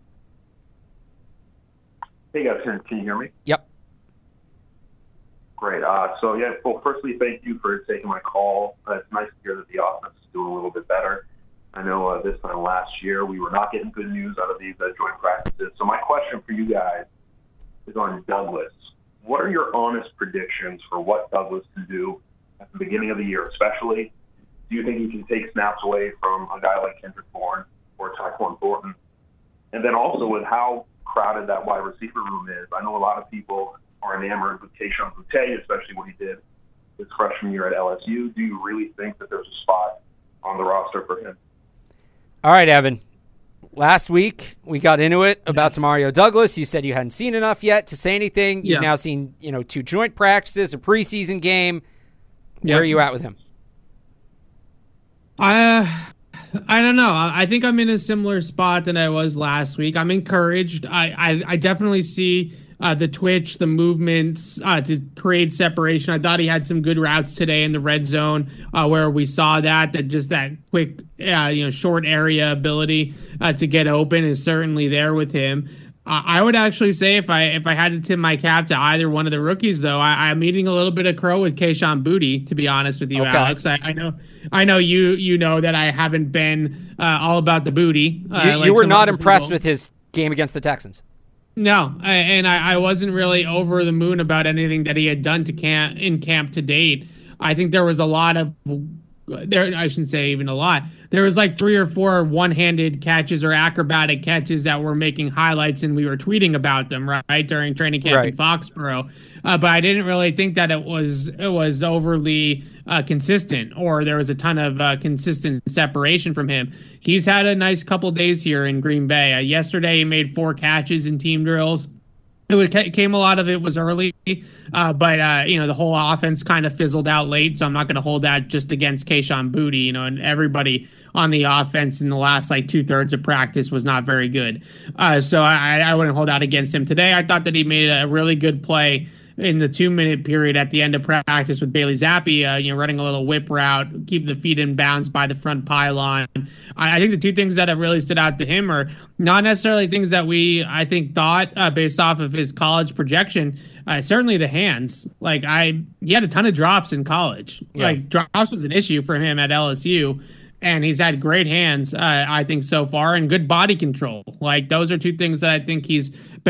Speaker 5: Hey guys, can you hear me?
Speaker 1: Yep.
Speaker 5: Great. Well, firstly, thank you for taking my call. It's nice to hear that the offense is doing a little bit better. I know this time last year we were not getting good news out of these joint practices. So my question for you guys is on Douglas. What are your honest predictions for what Douglas can do at the beginning of the year, especially? Do you think he can take snaps away from a guy like Kendrick Bourne or Tyquan Thornton? And then also with how crowded that wide receiver room is, I know a lot of people are enamored with Kayshon Boutte, especially what he did his freshman year at LSU. Do you really think that there's a spot on the roster for him?
Speaker 1: All right, Evan. Last week we got into it about Demario Douglas. You said you hadn't seen enough yet to say anything. You've now seen 2 joint practices, a preseason game. Where are you at with him?
Speaker 2: I don't know. I think I'm in a similar spot than I was last week. I'm encouraged. I definitely see the twitch, the movements to create separation. I thought he had some good routes today in the red zone where we saw that quick, short area ability to get open is certainly there with him. I would actually say if I had to tip my cap to either one of the rookies, though, I'm eating a little bit of crow with Kayshon Boutte, to be honest with you, Alex. I know you know that I haven't been all about the Boutte.
Speaker 1: You were not impressed with his game against the Texans.
Speaker 2: No, I wasn't really over the moon about anything that he had done in camp to date. I think there was a lot of I shouldn't say even a lot. There was like 3 or 4 one-handed catches or acrobatic catches that were making highlights, and we were tweeting about them right during training camp in Foxborough. But I didn't really think that it was overly consistent, or there was a ton of consistent separation from him. He's had a nice couple days here in Green Bay. Yesterday, he made 4 catches in team drills. It came a lot of it was early, but the whole offense kind of fizzled out late. So I'm not going to hold that just against Kayshon Boutte, and everybody on the offense in the last 2/3 of practice was not very good. So I wouldn't hold that against him today. I thought that he made a really good play in the 2-minute period at the end of practice with Bailey Zappi, running a little whip route, keep the feet in bounds by the front pylon. I think the 2 things that have really stood out to him are not necessarily things that I think thought based off of his college projection. Certainly the hands. He had a ton of drops in college.
Speaker 1: Yeah.
Speaker 2: Drops was an issue for him at LSU. And he's had great hands, I think, so far, and good body control. Those are 2 things that I think he's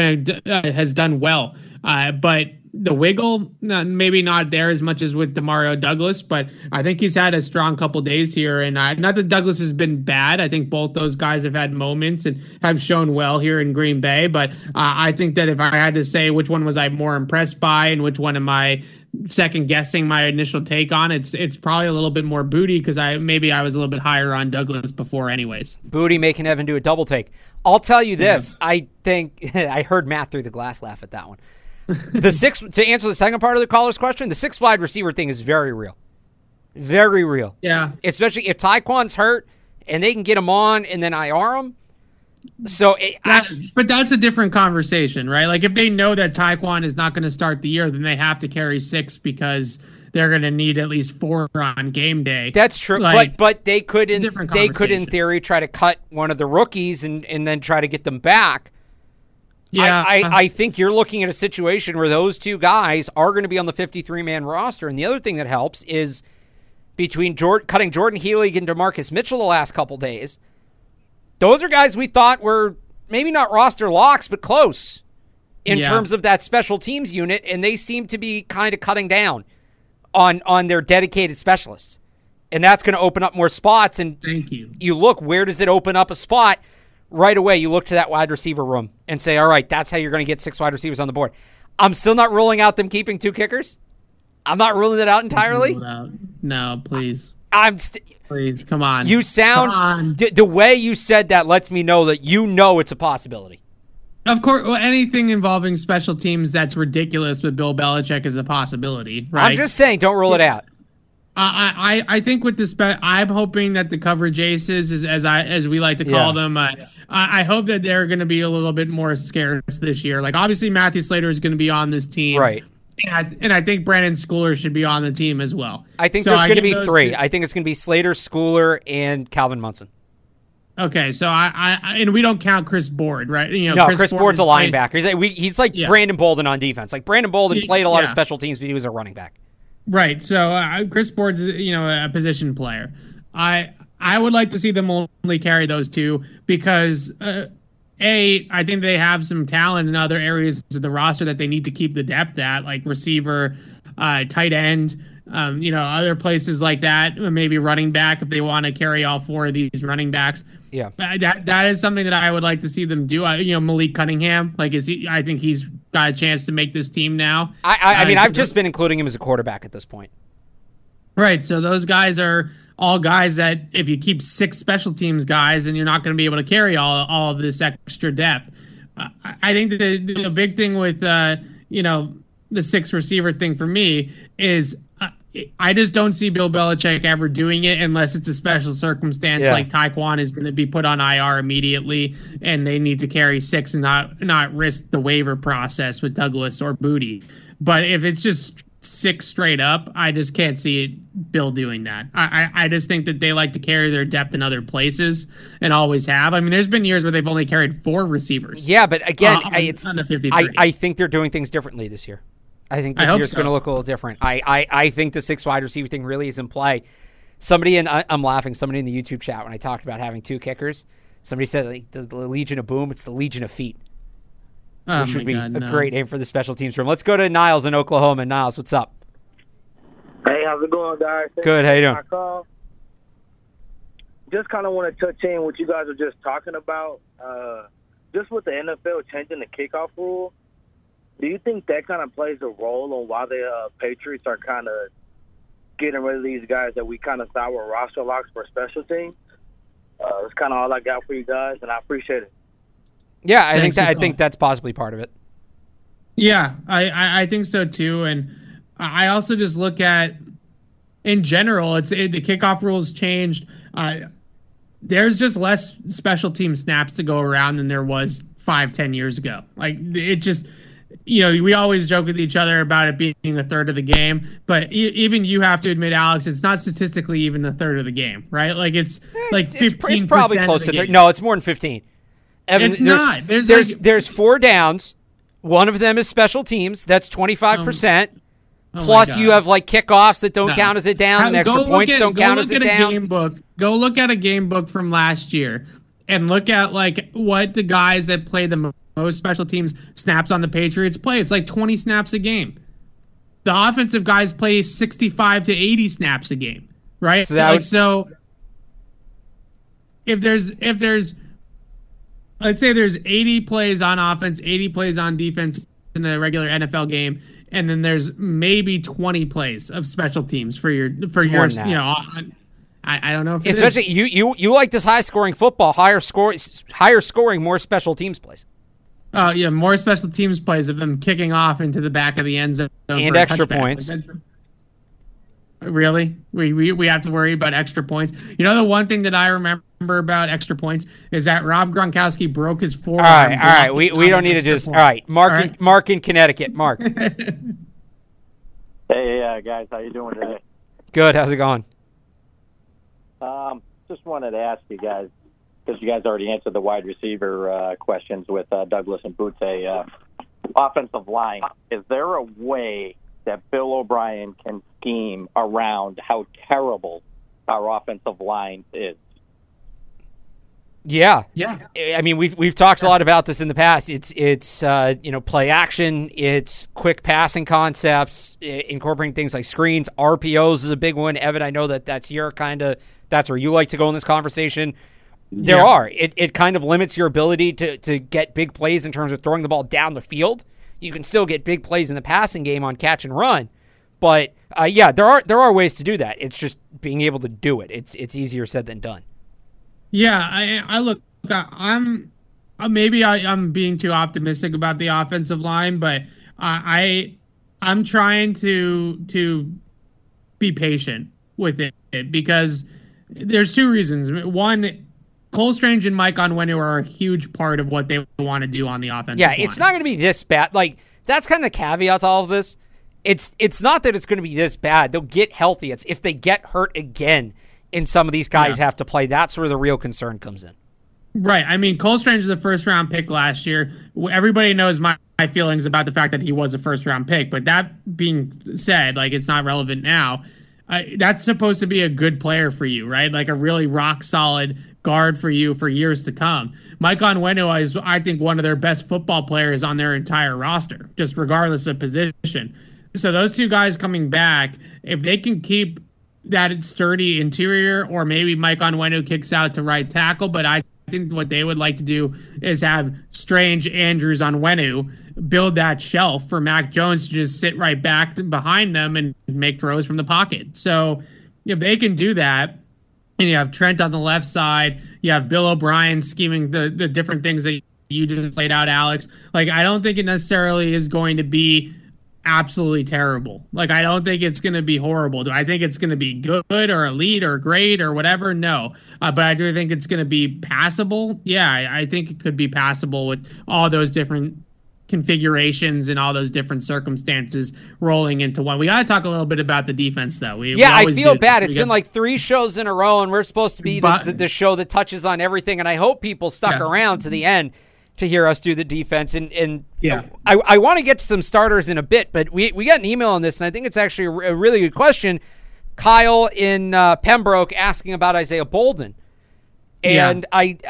Speaker 2: has done well. But the wiggle, maybe not there as much as with Demario Douglas, but I think he's had a strong couple days here. And not that Douglas has been bad. I think both those guys have had moments and have shown well here in Green Bay. But I think that if I had to say which one was I more impressed by and which one am I second guessing my initial take on, it's probably a little bit more Boutte, because I was a little bit higher on Douglas before anyways.
Speaker 1: Boutte making Evan do a double take. I'll tell you this. I think I heard Matt through the glass laugh at that one. To answer the second part of the caller's question, the 6 wide receiver thing is very real. Very real.
Speaker 2: Yeah.
Speaker 1: Especially if Tyquan's hurt and they can get him on and then IR him.
Speaker 2: But that's a different conversation, right? If they know that Tyquan is not going to start the year, then they have to carry 6 because they're going to need at least 4 on game day.
Speaker 1: That's true. But they could in theory try to cut one of the rookies and then try to get them back. Yeah, I think you're looking at a situation where those 2 guys are going to be on the 53-man roster. And the other thing that helps is between cutting Jordan Healy and DeMarcus Mitchell the last couple days. Those are guys we thought were maybe not roster locks, but close in terms of that special teams unit, and they seem to be kind of cutting down on their dedicated specialists. And that's going to open up more spots. And
Speaker 2: thank you.
Speaker 1: You look, where does it open up a spot? Right away, you look to that wide receiver room and say, all right, that's how you're going to get 6 wide receivers on the board. I'm still not ruling out them keeping 2 kickers. I'm not ruling it out entirely.
Speaker 2: No, please. Please, come on.
Speaker 1: You sound, the way you said that lets me know that you know it's a possibility.
Speaker 2: Of course, anything involving special teams that's ridiculous with Bill Belichick is a possibility, right?
Speaker 1: I'm just saying, don't rule it out.
Speaker 2: I think with this, I'm hoping that the coverage aces, as we like to call them, I hope that they're going to be a little bit more scarce this year. Like, obviously, Matthew Slater is going to be on this team.
Speaker 1: Right.
Speaker 2: And I think Brandon Schooler should be on the team as well.
Speaker 1: I think there's going to be 3. I think it's going to be Slater, Schooler, and Calvin Munson.
Speaker 2: Okay, so and we don't count Chris Board, right?
Speaker 1: Chris Board's a linebacker. He's like Brandon Bolden on defense. Like, Brandon Bolden played a lot of special teams, but he was a running back. Right.
Speaker 2: So Chris Board's a position player. I would like to see them only carry those 2 because I think they have some talent in other areas of the roster that they need to keep the depth at, like receiver, tight end, other places like that. Maybe running back if they want to carry all 4 of these running backs.
Speaker 1: Yeah,
Speaker 2: that is something that I would like to see them do. Malik Cunningham, I think he's got a chance to make this team now.
Speaker 1: I mean, I've just been including him as a quarterback at this point.
Speaker 2: Right. So those guys are all guys that if you keep 6 special teams guys, then you're not going to be able to carry all of this extra depth. I think the big thing with the 6 receiver thing for me is I just don't see Bill Belichick ever doing it unless it's a special circumstance like Tyquan is going to be put on IR immediately and they need to carry 6 and not risk the waiver process with Douglas or Booty. But if it's just 6 straight up, I just can't see Bill doing that. I just think that they like to carry their depth in other places and always have. I mean, there's been years where they've only carried 4 receivers.
Speaker 1: Yeah, but again,
Speaker 2: it's under 53.
Speaker 1: I think they're doing things differently this year. I think this year's going to look a little different. I think the 6 wide receiver thing really is in play. I'm laughing, somebody in the YouTube chat when I talked about having 2 kickers, somebody said like, the Legion of Boom, it's the Legion of Feet. Which would be a great name for the special teams room. Let's go to Niles in Oklahoma. Niles, what's up?
Speaker 6: Hey, how's it going, guys?
Speaker 1: Good, how you doing?
Speaker 6: Just kind of want to touch in what you guys were just talking about. Just with the NFL changing the kickoff rule, do you think that kind of plays a role on why the Patriots are kind of getting rid of these guys that we kind of thought were roster locks for special teams? That's kind of all I got for you guys, and I appreciate it.
Speaker 1: Yeah, I think that's possibly part of it.
Speaker 2: Yeah, I think so too, and I also just look at in general, the kickoff rules changed. There's just less special team snaps to go around than there was 5-10 years ago. Like it just, we always joke with each other about it being a third of the game, but even you have to admit, Alex, it's not statistically even a third of the game, right? Like it's like 15%.
Speaker 1: It's probably close to 30. No, it's more than 15. Evan,
Speaker 2: it's not.
Speaker 1: There's 4 downs. One of them is special teams. That's 25%. Plus, you have like kickoffs that don't count as a down, and extra points don't count as a down.
Speaker 2: Go look at a game book from last year, and look at like what the guys that play the most special teams snaps on the Patriots play. It's like 20 snaps a game. The offensive guys play 65 to 80 snaps a game, right? So if there's let's say there's 80 plays on offense, 80 plays on defense in a regular NFL game, and then there's maybe 20 plays of special teams for your I don't know if
Speaker 1: especially you like this high scoring football, higher scoring, more special teams plays.
Speaker 2: Oh yeah, more special teams plays of them kicking off into the back of the end zone
Speaker 1: and extra points.
Speaker 2: Really? We have to worry about extra points. The one thing that I remember about extra points is that Rob Gronkowski broke his forearm.
Speaker 1: All right. We don't need to do this. All right. Mark in Connecticut. Mark.
Speaker 7: Hey, guys. How you doing today?
Speaker 1: Good. How's it going?
Speaker 7: Just wanted to ask you guys, because you guys already answered the wide receiver questions with Douglas and Bootsy. Offensive line, is there a way that Bill O'Brien can scheme around how terrible our offensive line is.
Speaker 1: Yeah.
Speaker 2: Yeah.
Speaker 1: I mean, we've talked a lot about this in the past. It's play action, it's quick passing concepts, incorporating things like screens, RPOs is a big one. Evan, I know that's where you like to go in this conversation. It kind of limits your ability to get big plays in terms of throwing the ball down the field. You can still get big plays in the passing game on catch and run, but there are ways to do that. It's just being able to do it. It's easier said than done.
Speaker 2: Yeah, I'm being too optimistic about the offensive line, but I'm trying to be patient with it because there's two reasons. One, Cole Strange and Mike Onwenu are a huge part of what they want to do on the offensive line.
Speaker 1: Yeah, it's not going to be this bad. Like, that's kind of the caveat to all of this. It's not that it's going to be this bad. They'll get healthy. It's if they get hurt again and some of these guys have to play, that's where the real concern comes in.
Speaker 2: Right. I mean, Cole Strange was a first-round pick last year. Everybody knows my feelings about the fact that he was a first-round pick. But that being said, like, it's not relevant now. That's supposed to be a good player for you, right? Like a really rock-solid guard for you for years to come. Mike Onwenu is, I think, one of their best football players on their entire roster, just regardless of position. So those two guys coming back, if they can keep that sturdy interior, or maybe Mike Onwenu kicks out to right tackle, but I think what they would like to do is have Strange, Andrews, Onwenu build that shelf for Mac Jones to just sit right back behind them and make throws from the pocket. So if they can do that, and you have Trent on the left side, you have Bill O'Brien scheming the different things that you just laid out, Alex. Like, I don't think it necessarily is going to be absolutely terrible. Like, I don't think it's going to be horrible. Do I think it's going to be good or elite or great or whatever? No. But I do think it's going to be passable. Yeah, I think it could be passable with all those different configurations and all those different circumstances rolling into one. We got to talk a little bit about the defense, though.
Speaker 1: I feel bad. It's been like 3 shows in a row, and we're supposed to be the show that touches on everything, and I hope people stuck around to the end to hear us do the defense. And I want to get to some starters in a bit, but we got an email on this, and I think it's actually a really good question. Kyle in Pembroke asking about Isaiah Bolden. And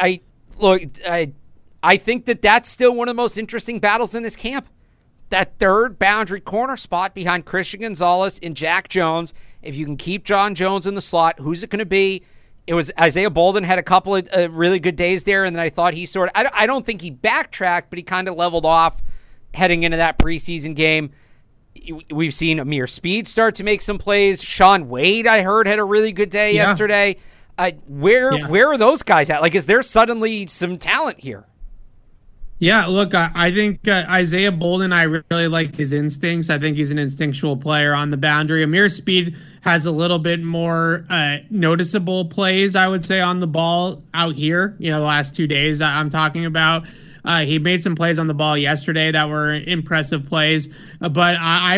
Speaker 1: I think that's still one of the most interesting battles in this camp. That third boundary corner spot behind Christian Gonzalez and Jack Jones. If you can keep John Jones in the slot, who's it going to be? It was Isaiah Bolden had a couple of really good days there, and then I thought he I don't think he backtracked, but he kind of leveled off heading into that preseason game. We've seen Amir Speed start to make some plays. Shaun Wade, I heard, had a really good day yesterday. Where are those guys at? Like, is there suddenly some talent here?
Speaker 2: Yeah, look, I think Isaiah Bolden, I really like his instincts. I think he's an instinctual player on the boundary. Amir Speed has a little bit more noticeable plays, I would say, on the ball out here. You know, the last 2 days I'm talking about. He made some plays on the ball yesterday that were impressive plays. But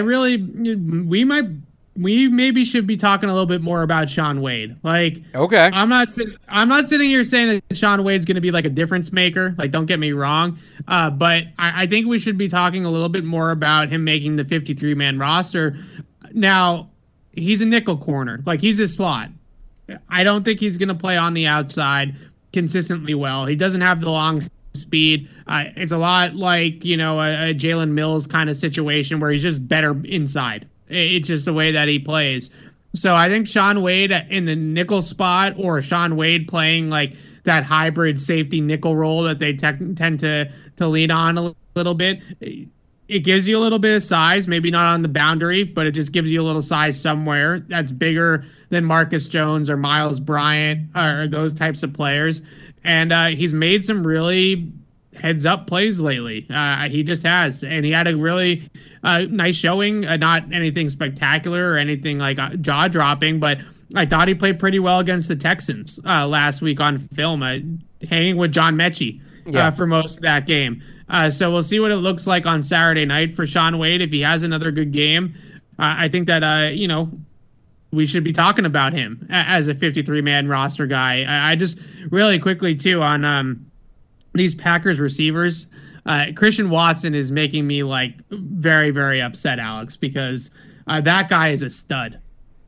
Speaker 2: we maybe should be talking a little bit more about Shaun Wade. Like,
Speaker 1: okay,
Speaker 2: I'm not sitting here saying that Shaun Wade's going to be like a difference maker. Like, don't get me wrong. But I think we should be talking a little bit more about him making the 53-man roster. Now, he's a nickel corner. Like, he's a slot. I don't think he's going to play on the outside consistently well. He doesn't have the long speed. It's a lot like, a Jalen Mills kind of situation where he's just better inside. It's just the way that he plays. So I think Shaun Wade in the nickel spot, or Shaun Wade playing like that hybrid safety nickel role that they tend to lean on a little bit. It gives you a little bit of size, maybe not on the boundary, but it just gives you a little size somewhere that's bigger than Marcus Jones or Miles Bryant or those types of players. And he's made some really heads up plays lately. He just has, and he had a really nice showing, not anything spectacular or anything like jaw dropping, but I thought he played pretty well against the Texans last week on film, hanging with John Mechie for most of that game. So we'll see what it looks like on Saturday night for Shaun Wade. If he has another good game, I think that, we should be talking about him as a 53-man roster guy. I just really quickly too on these Packers receivers, Christian Watson is making me like very, very upset, Alex, because that guy is a stud.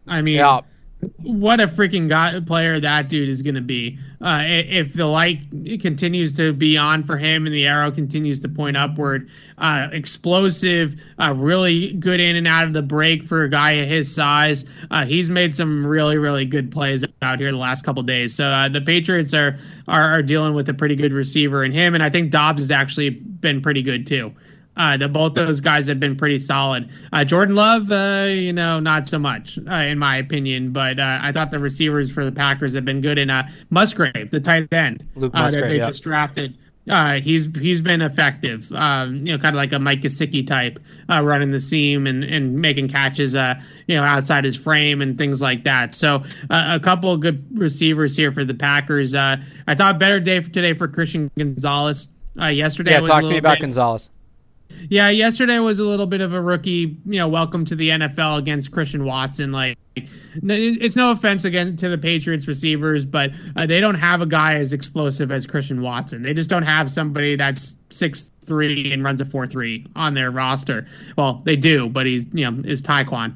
Speaker 2: I mean,
Speaker 1: Yeah.
Speaker 2: what a freaking player that dude is going to be. If the light continues to be on for him and the arrow continues to point upward, explosive, really good in and out of the break for a guy of his size. He's made some really, really good plays out here the last couple of days. So the Patriots are dealing with a pretty good receiver in him, and I think Dobbs has actually been pretty good too. Both those guys have been pretty solid. Jordan Love, not so much, in my opinion. But I thought the receivers for the Packers have been good. And Musgrave, the tight end,
Speaker 1: Luke Musgrave,
Speaker 2: that they just drafted, he's been effective. Kind of like a Mike Gesicki type, running the seam and making catches, outside his frame and things like that. So a couple of good receivers here for the Packers. I thought better day today for Christian Gonzalez. Yesterday, was
Speaker 1: talk to me about Gonzalez.
Speaker 2: Yeah, yesterday was a little bit of a rookie, welcome to the NFL against Christian Watson. Like, it's no offense again to the Patriots receivers, but they don't have a guy as explosive as Christian Watson. They just don't have somebody that's 6'3" and runs a 4.3 on their roster. Well, they do, but he's, is Taekwon.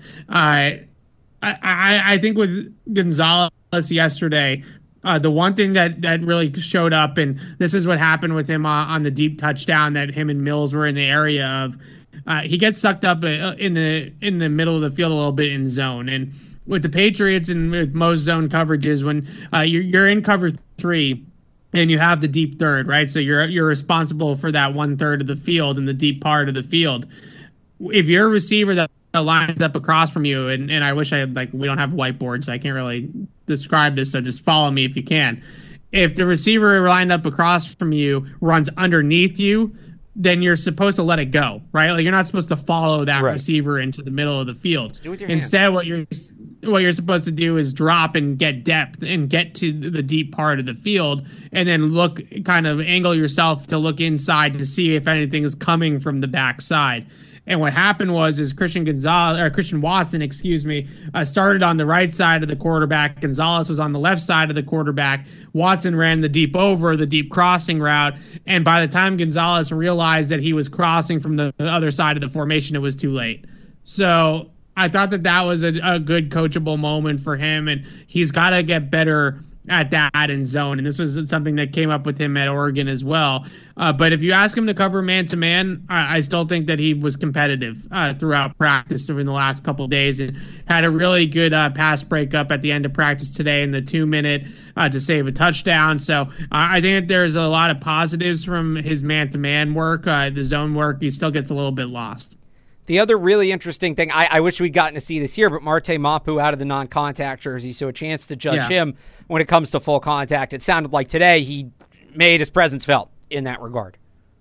Speaker 2: I think with Gonzalez yesterday, the one thing that really showed up, and this is what happened with him on the deep touchdown that him and Mills were in the area of, he gets sucked up in the middle of the field a little bit in zone. And with the Patriots and with most zone coverages, when you're in cover 3 and you have the deep third, right? So you're responsible for that 1/3 of the field in the deep part of the field. If you're a receiver that lines up across from you, and I wish I had, we don't have a whiteboard, so I can't really describe this, so just follow me if you can. If the receiver lined up across from you runs underneath you, then you're supposed to let it go, right? Like, you're not supposed to follow that receiver into the middle of the field. Instead, what you're supposed to do is drop and get depth and get to the deep part of the field, and then angle yourself to look inside to see if anything is coming from the backside. And what happened is Christian Watson, started on the right side of the quarterback. Gonzalez was on the left side of the quarterback. Watson ran the deep crossing route. And by the time Gonzalez realized that he was crossing from the other side of the formation, it was too late. So I thought that was a good coachable moment for him. And he's got to get better at that in zone. And this was something that came up with him at Oregon as well. But if you ask him to cover man-to-man, I still think that he was competitive throughout practice over the last couple of days, and had a really good pass breakup at the end of practice today in the 2-minute to save a touchdown. So I think that there's a lot of positives from his man-to-man work. The zone work, he still gets a little bit lost.
Speaker 1: The other really interesting thing, I wish we'd gotten to see this here, but Marte Mapu out of the non-contact jersey, so a chance to judge him when it comes to full contact. It sounded like today he made his presence felt in that regard.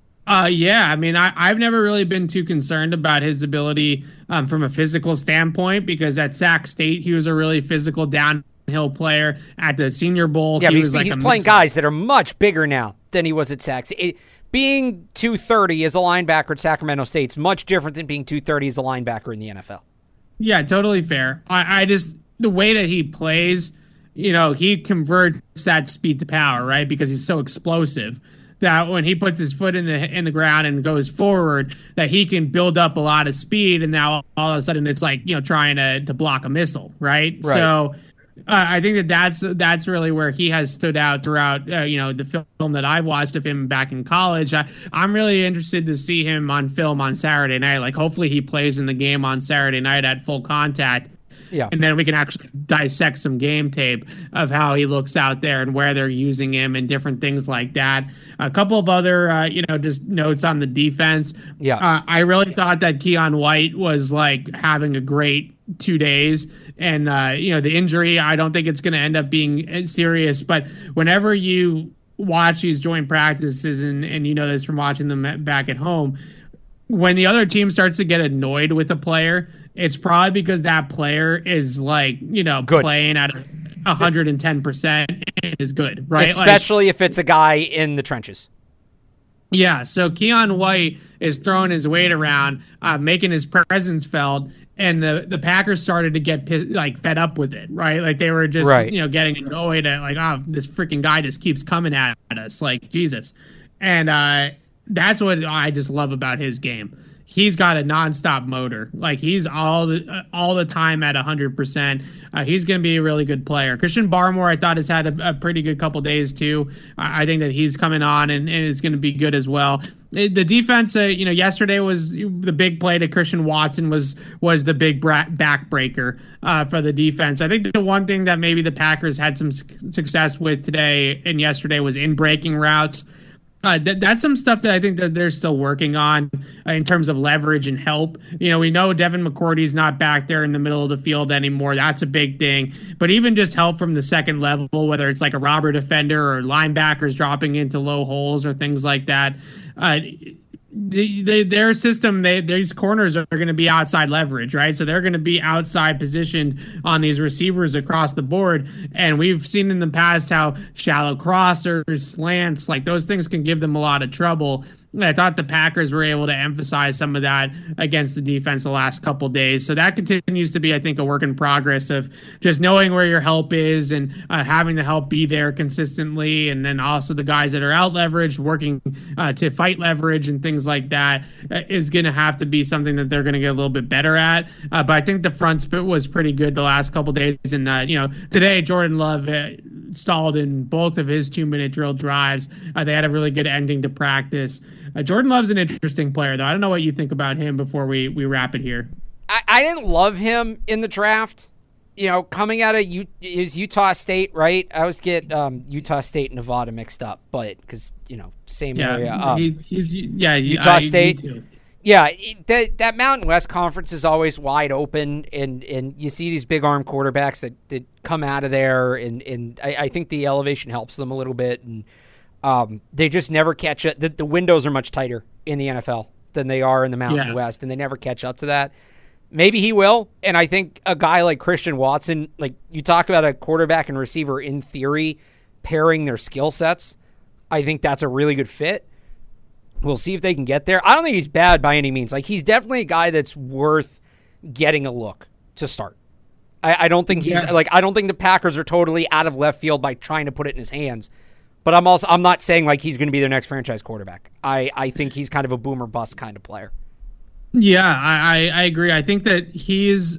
Speaker 2: I mean, I've never really been too concerned about his ability from a physical standpoint, because at Sac State, he was a really physical downhill player. At the Senior Bowl,
Speaker 1: he's playing guys that are much bigger now than he was at Sac State. Being 230 as a linebacker at Sacramento State is much different than being 230 as a linebacker in the NFL.
Speaker 2: Yeah, totally fair. I just, the way that he plays, he converts that speed to power, right? Because he's so explosive that when he puts his foot in the ground and goes forward, that he can build up a lot of speed. And now all of a sudden it's like, trying to block a missile, right? So I think that's really where he has stood out throughout, the film that I've watched of him back in college. I'm really interested to see him on film on Saturday night. Like, hopefully he plays in the game on Saturday night at full contact. Yeah. And then we can actually dissect some game tape of how he looks out there and where they're using him and different things like that. A couple of other, just notes on the defense. Yeah. I really thought that Keon White was having a great 2 days. And, the injury, I don't think it's going to end up being serious. But whenever you watch these joint practices, and you know this from watching them back at home, when the other team starts to get annoyed with a player, it's probably because that player is good. Playing at 110% and is good, right?
Speaker 1: Especially if it's a guy in the trenches.
Speaker 2: Yeah, so Keon White is throwing his weight around, making his presence felt, and the Packers started to get fed up with it, right? Like, they were just getting annoyed at this freaking guy just keeps coming at us, Jesus. And that's what I just love about his game. he's got a nonstop motor. Like he's all the time at 100%. He's going to be a really good player. Christian Barmore, I thought, has had a pretty good couple days too. I think that he's coming on and it's going to be good as well. The defense, yesterday was the big play to Christian Watson was the big backbreaker for the defense. I think the one thing that maybe the Packers had some success with today and yesterday was in breaking routes. That's some stuff that I think that they're still working on in terms of leverage and help. We know Devin McCourty's not back there in the middle of the field anymore. That's a big thing. But even just help from the second level, whether it's like a robber defender or linebackers dropping into low holes or things like that. Their system, these corners are going to be outside leverage, right? So they're going to be outside positioned on these receivers across the board. And we've seen in the past how shallow crossers, slants, like those things can give them a lot of trouble. I thought the Packers were able to emphasize some of that against the defense the last couple of days. So that continues to be, I think, a work in progress of just knowing where your help is and having the help be there consistently. And then also the guys that are out leveraged, working to fight leverage and things like that is going to have to be something that they're going to get a little bit better at. But I think the front was pretty good the last couple of days. And, today Jordan Love stalled in both of his 2-minute drill drives. They had a really good ending to practice. Jordan Love's an interesting player, though. I don't know what you think about him before we wrap it here.
Speaker 1: I didn't love him in the draft. Coming out of Utah State, right? I always get Utah State and Nevada mixed up, but because same area. Utah State. Yeah, that Mountain West Conference is always wide open, and you see these big arm quarterbacks that come out of there, and I think the elevation helps them a little bit, and they just never catch it. The windows are much tighter in the NFL than they are in the Mountain West, and they never catch up to that. Maybe he will, and I think a guy like Christian Watson, like you talk about a quarterback and receiver in theory pairing their skill sets, I think that's a really good fit. We'll see if they can get there. I don't think he's bad by any means. Like he's definitely a guy that's worth getting a look to start. I don't think I don't think the Packers are totally out of left field by trying to put it in his hands. But I'm not saying like he's going to be their next franchise quarterback. I think he's kind of a boomer bust kind of player.
Speaker 2: Yeah, I agree. I think that he's,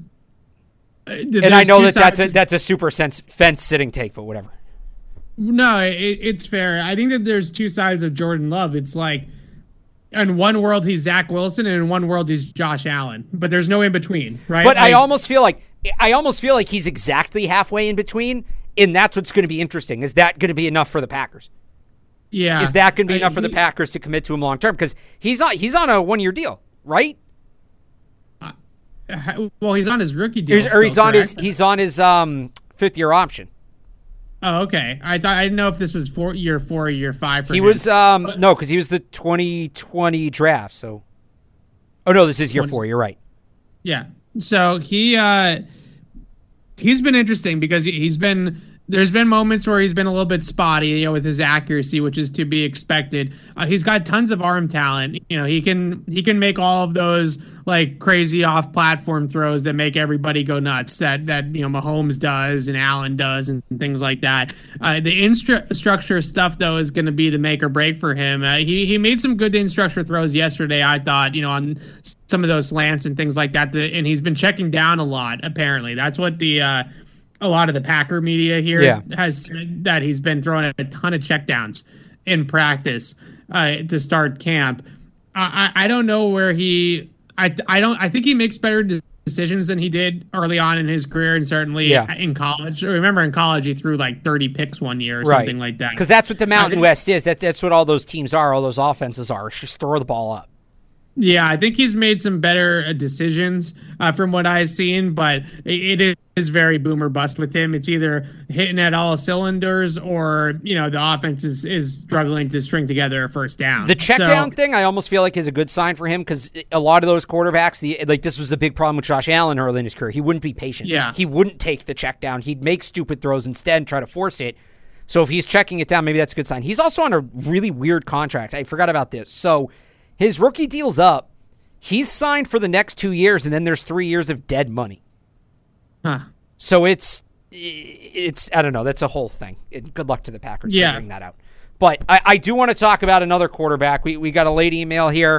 Speaker 1: and I know that's a super fence sitting take, but whatever.
Speaker 2: No, it's fair. I think that there's two sides of Jordan Love. It's like, in one world he's Zach Wilson, and in one world he's Josh Allen. But there's no in between, right?
Speaker 1: But I almost feel like he's exactly halfway in between, and that's what's going to be interesting. Is that going to be enough for the Packers?
Speaker 2: Yeah.
Speaker 1: Is that going to be enough for the Packers to commit to him long term? Because he's on a 1-year deal, right?
Speaker 2: Well, he's on his rookie deal,
Speaker 1: or he's on his 5th-year option.
Speaker 2: Oh, okay. I didn't know if this was year 4 or year 5 for him.
Speaker 1: He was no, because he was the 2020 draft. So, no, this is year 4. You're right.
Speaker 2: Yeah. So he's been interesting because there's been moments where he's been a little bit spotty, with his accuracy, which is to be expected. He's got tons of arm talent. He can make all of those like crazy off-platform throws that make everybody go nuts. That Mahomes does and Allen does and things like that. The in-structure stuff though is going to be the make or break for him. He made some good in-structure throws yesterday, I thought. On some of those slants and things like that. And he's been checking down a lot. Apparently, that's what a lot of the Packer media here has said, that he's been throwing a ton of checkdowns in practice to start camp. I don't know where I think he makes better decisions than he did early on in his career, and certainly in college. I remember in college he threw like 30 picks one year or something like that.
Speaker 1: Because that's what the Mountain West is. That's what all those teams are. All those offenses are. It's just throw the ball up.
Speaker 2: Yeah, I think he's made some better decisions from what I've seen, but it is very boomer bust with him. It's either hitting at all cylinders or, the offense is struggling to string together a first down.
Speaker 1: The check down thing, I almost feel like is a good sign for him because a lot of those quarterbacks, this was the big problem with Josh Allen early in his career. He wouldn't be patient.
Speaker 2: Yeah.
Speaker 1: He wouldn't take the check down. He'd make stupid throws instead and try to force it. So if he's checking it down, maybe that's a good sign. He's also on a really weird contract. I forgot about this. So his rookie deal's up. He's signed for the next 2 years, and then there's 3 years of dead money.
Speaker 2: Huh.
Speaker 1: So it's I don't know. That's a whole thing. Good luck to the Packers figuring that out. But I do want to talk about another quarterback. We got a late email here.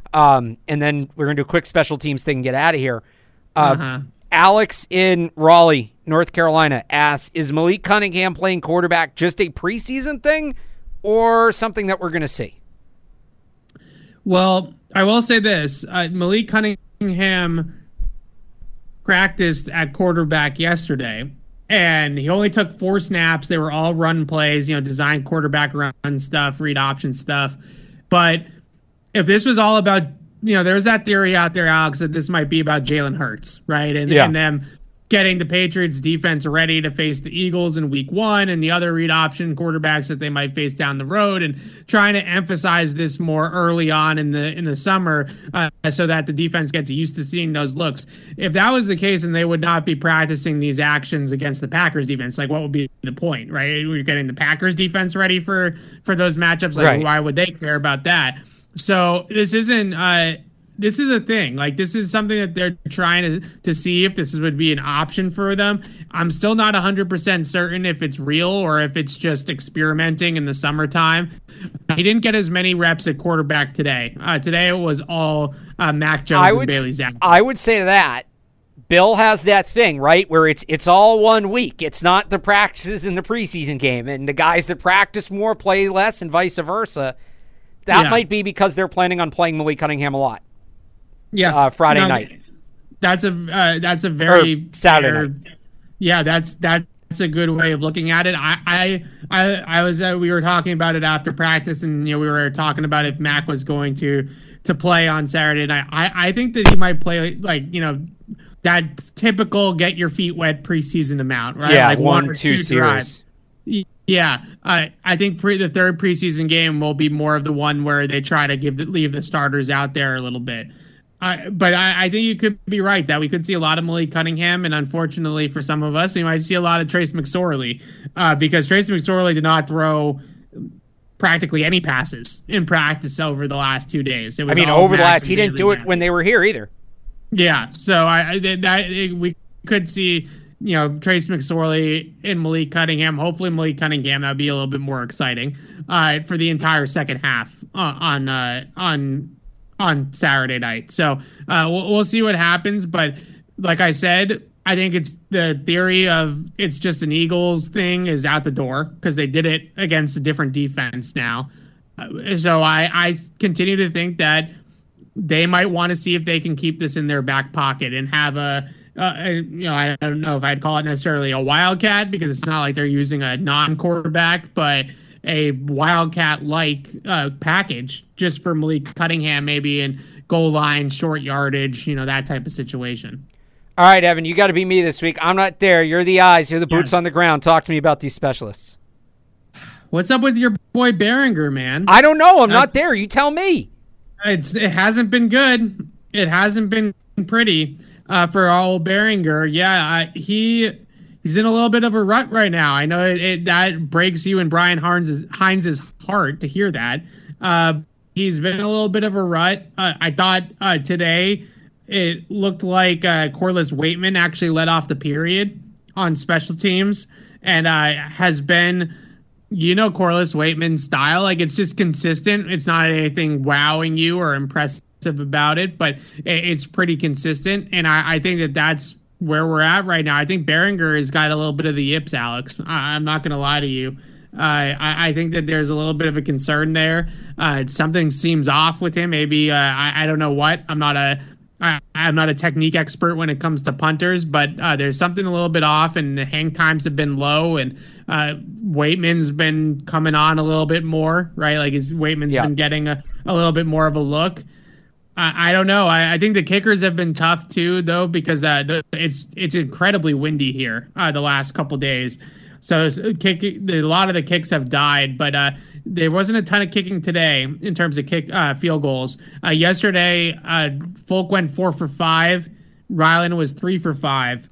Speaker 1: And then we're going to do a quick special teams thing and get out of here. Alex in Raleigh, North Carolina asks, is Malik Cunningham playing quarterback just a preseason thing or something that we're going to see?
Speaker 2: Well, I will say this. Malik Cunningham practiced at quarterback yesterday, and he only took 4 snaps. They were all run plays, design quarterback run stuff, read option stuff. But if this was all about, there's that theory out there, Alex, that this might be about Jalen Hurts, right? And them getting the Patriots defense ready to face the Eagles in week 1 and the other read option quarterbacks that they might face down the road, and trying to emphasize this more early on in the summer so that the defense gets used to seeing those looks. If that was the case, and they would not be practicing these actions against the Packers defense, like what would be the point, right? We're getting the Packers defense ready for those matchups. Like, right. Why would they care about that? So this isn't this is a thing. Like, this is something that they're trying to see if this would be an option for them. I'm still not 100% certain if it's real or if it's just experimenting in the summertime. He didn't get as many reps at quarterback today. Today it was all Mac Jones and Bailey Zappi.
Speaker 1: I would say that Bill has that thing, right, where it's all 1 week. It's not the practices in the preseason game, and the guys that practice more play less and vice versa. That might be because they're planning on playing Malik Cunningham a lot.
Speaker 2: Yeah,
Speaker 1: Friday night.
Speaker 2: That's a very
Speaker 1: Saturday night.
Speaker 2: Yeah, that's a good way of looking at it. I was we were talking about it after practice, and we were talking about if Mac was going to play on Saturday night. I think that he might play that typical get your feet wet preseason amount, right?
Speaker 1: Yeah,
Speaker 2: like
Speaker 1: 1 or 2 series.
Speaker 2: Drives. Yeah, I think the third preseason game will be more of the one where they try to leave the starters out there a little bit. But I think you could be right that we could see a lot of Malik Cunningham, and unfortunately for some of us, we might see a lot of Trace McSorley because Trace McSorley did not throw practically any passes in practice over the last 2 days. It was
Speaker 1: he didn't do it when they were here either.
Speaker 2: Yeah, so we could see Trace McSorley and Malik Cunningham. Hopefully Malik Cunningham, that would be a little bit more exciting for the entire second half on Saturday night. So we'll see what happens. But like I said, I think it's the theory of it's just an Eagles thing is out the door because they did it against a different defense now. So I continue to think that they might want to see if they can keep this in their back pocket and have I don't know if I'd call it necessarily a wildcat because it's not like they're using a non-quarterback, but a wildcat-like package just for Malik Cunningham, maybe in goal line, short yardage, that type of situation.
Speaker 1: All right, Evan, you got to be me this week. I'm not there. You're the eyes. You're the boots on the ground. Talk to me about these specialists.
Speaker 2: What's up with your boy Behringer, man?
Speaker 1: I don't know. I'm not there. You tell me.
Speaker 2: It hasn't been good. It hasn't been pretty for old Behringer. Yeah, he's in a little bit of a rut right now. I know that breaks you and Brian Hines' heart to hear that. He's been in a little bit of a rut. I thought today it looked like Corliss Waitman actually led off the period on special teams and has been, Corliss Waitman's style. Like, it's just consistent. It's not anything wowing you or impressive about it, but it's pretty consistent. And I think that that's where we're at right now. I think Behringer has got a little bit of the yips, Alex. I'm not going to lie to you. I think that there's a little bit of a concern there. Something seems off with him. Maybe I don't know what. I'm not a technique expert when it comes to punters, but there's something a little bit off, and the hang times have been low, and Waitman's been coming on a little bit more, right? Like Waitman's been getting a little bit more of a look. I don't know. I think the kickers have been tough too, though, because it's incredibly windy here the last couple days. So a lot of the kicks have died, but there wasn't a ton of kicking today in terms of field goals. Yesterday, Folk went 4 for 5. Ryland was 3 for 5.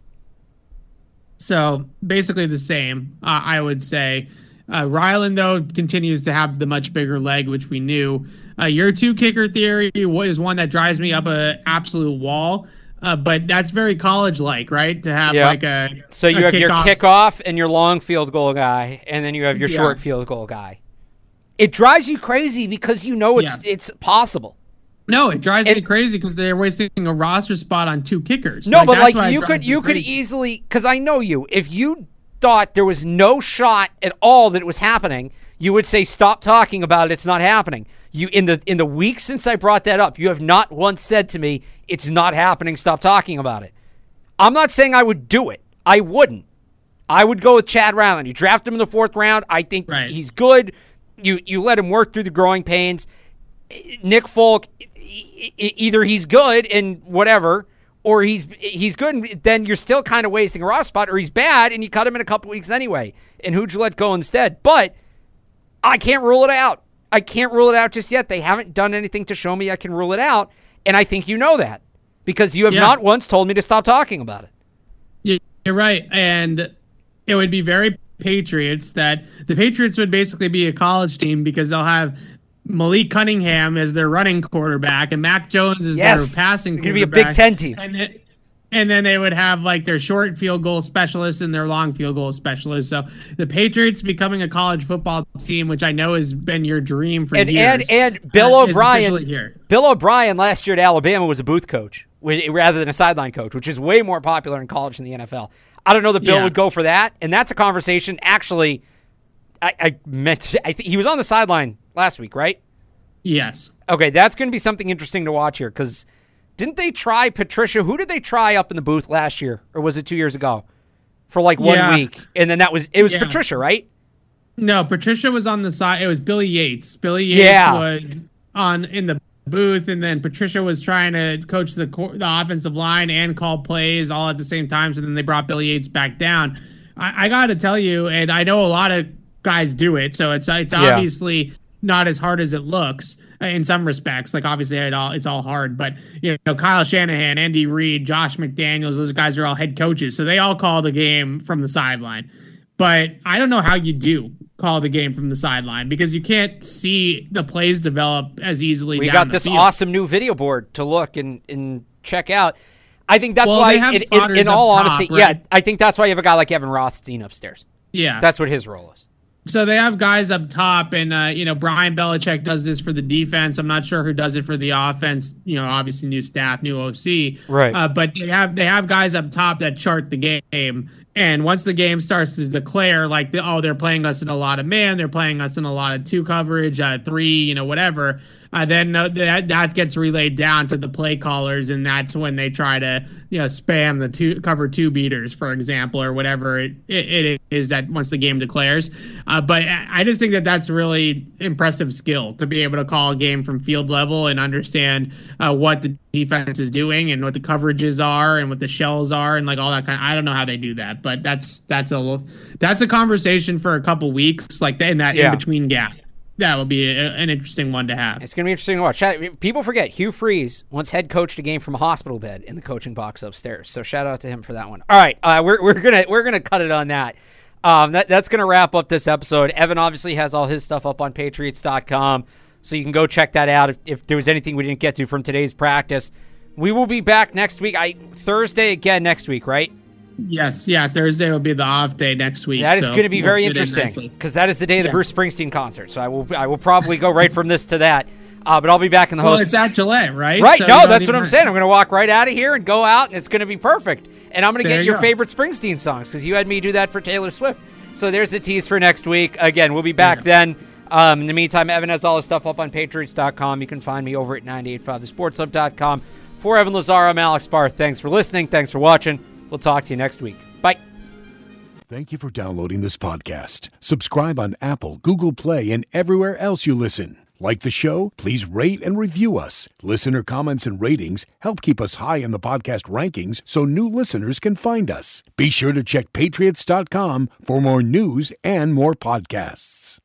Speaker 2: So basically the same, I would say. Ryland, though, continues to have the much bigger leg, which we knew. Your 2 kicker theory is one that drives me up an absolute wall. But that's very college-like, right? To have
Speaker 1: So you have your kickoff and your long field goal guy, and then you have your short field goal guy. It drives you crazy because it's possible.
Speaker 2: No, it drives me crazy because they're wasting a roster spot on 2 kickers.
Speaker 1: No, but
Speaker 2: that's
Speaker 1: like you could easily, because I know you, if you thought there was no shot at all that it was happening, you would say stop talking about it. It's not happening. You in the week since I brought that up, you have not once said to me it's not happening. Stop talking about it. I'm not saying I would do it. I wouldn't. I would go with Chad Ryland. You draft him in the 4th round. I think he's good. You let him work through the growing pains. Nick Folk, either he's good and whatever, or he's good, and then you're still kind of wasting a roster spot, or he's bad and you cut him in a couple weeks anyway. And who'd you let go instead? But I can't rule it out. I can't rule it out just yet. They haven't done anything to show me I can rule it out, and I think you know that because you have not once told me to stop talking about it.
Speaker 2: You're right, and it would be very Patriots that the Patriots would basically be a college team because they'll have Malik Cunningham as their running quarterback and Mac Jones is their passing quarterback.
Speaker 1: It's going to be a Big Ten team.
Speaker 2: And then they would have like their short field goal specialist and their long field goal specialist. So the Patriots becoming a college football team, which I know has been your dream for years.
Speaker 1: And Bill O'Brien last year at Alabama was a booth coach rather than a sideline coach, which is way more popular in college than the NFL. I don't know that Bill would go for that. And that's a conversation. Actually, I think he was on the sideline last week, right?
Speaker 2: Yes.
Speaker 1: Okay, that's going to be something interesting to watch here because didn't they try Patricia? Who did they try up in the booth last year? Or was it 2 years ago? For like 1 week. And then it was Patricia, right?
Speaker 2: No, Patricia was on the side. It was Billy Yates. Billy Yates was in the booth, and then Patricia was trying to coach the offensive line and call plays all at the same time. So then they brought Billy Yates back down. I got to tell you, and I know a lot of guys do it, so it's obviously not as hard as it looks in some respects. Like obviously it's all hard, but Kyle Shanahan, Andy Reid, Josh McDaniels, those guys are all head coaches, so they all call the game from the sideline. But I don't know how you do call the game from the sideline because you can't see the plays develop as easily.
Speaker 1: We got this awesome new video board to look and check out. I think that's why, in all honesty, right? I think that's why you have a guy like Evan Rothstein upstairs.
Speaker 2: Yeah,
Speaker 1: that's what his role is.
Speaker 2: So they have guys up top, and Brian Belichick does this for the defense. I'm not sure who does it for the offense. Obviously new staff, new OC,
Speaker 1: right?
Speaker 2: But they have guys up top that chart the game. And once the game starts to declare, like, they're playing us in a lot of man, they're playing us in a lot of 2 coverage, 3, whatever, then that gets relayed down to the play callers, and that's when they try to, spam the cover 2 beaters, for example, or whatever it is that once the game declares. But I just think that that's really impressive skill to be able to call a game from field level and understand what the defense is doing and what the coverages are and what the shells are and like all that kind of, I don't know how they do that, but that's a conversation for a couple weeks, like in that in between gap. That would be an interesting one to have.
Speaker 1: It's going to be interesting to watch. People forget Hugh Freeze once head coached a game from a hospital bed in the coaching box upstairs. So shout out to him for that one. All right, we're gonna cut it on that. That's gonna wrap up this episode. Evan obviously has all his stuff up on Patriots.com, so you can go check that out. If there was anything we didn't get to from today's practice, we will be back next week. Thursday again next week, right?
Speaker 2: Yes, Thursday will be the off day next week.
Speaker 1: That is going to be very interesting because that is the day of the Bruce Springsteen concert. So I will probably go right from this to that. But I'll be back in the host.
Speaker 2: Well, it's at Gillette, right?
Speaker 1: Right. So no, that's what I'm saying. I'm going to walk right out of here and go out, and it's going to be perfect. And I'm going to get your favorite Springsteen songs because you had me do that for Taylor Swift. So there's the tease for next week. Again, we'll be back then. In the meantime, Evan has all his stuff up on Patriots.com. You can find me over at 985thesportshub.com. For Evan Lazar, I'm Alex Barth. Thanks for listening. Thanks for watching. We'll talk to you next week. Bye.
Speaker 8: Thank you for downloading this podcast. Subscribe on Apple, Google Play, and everywhere else you listen. Like the show? Please rate and review us. Listener comments and ratings help keep us high in the podcast rankings so new listeners can find us. Be sure to check Patriots.com for more news and more podcasts.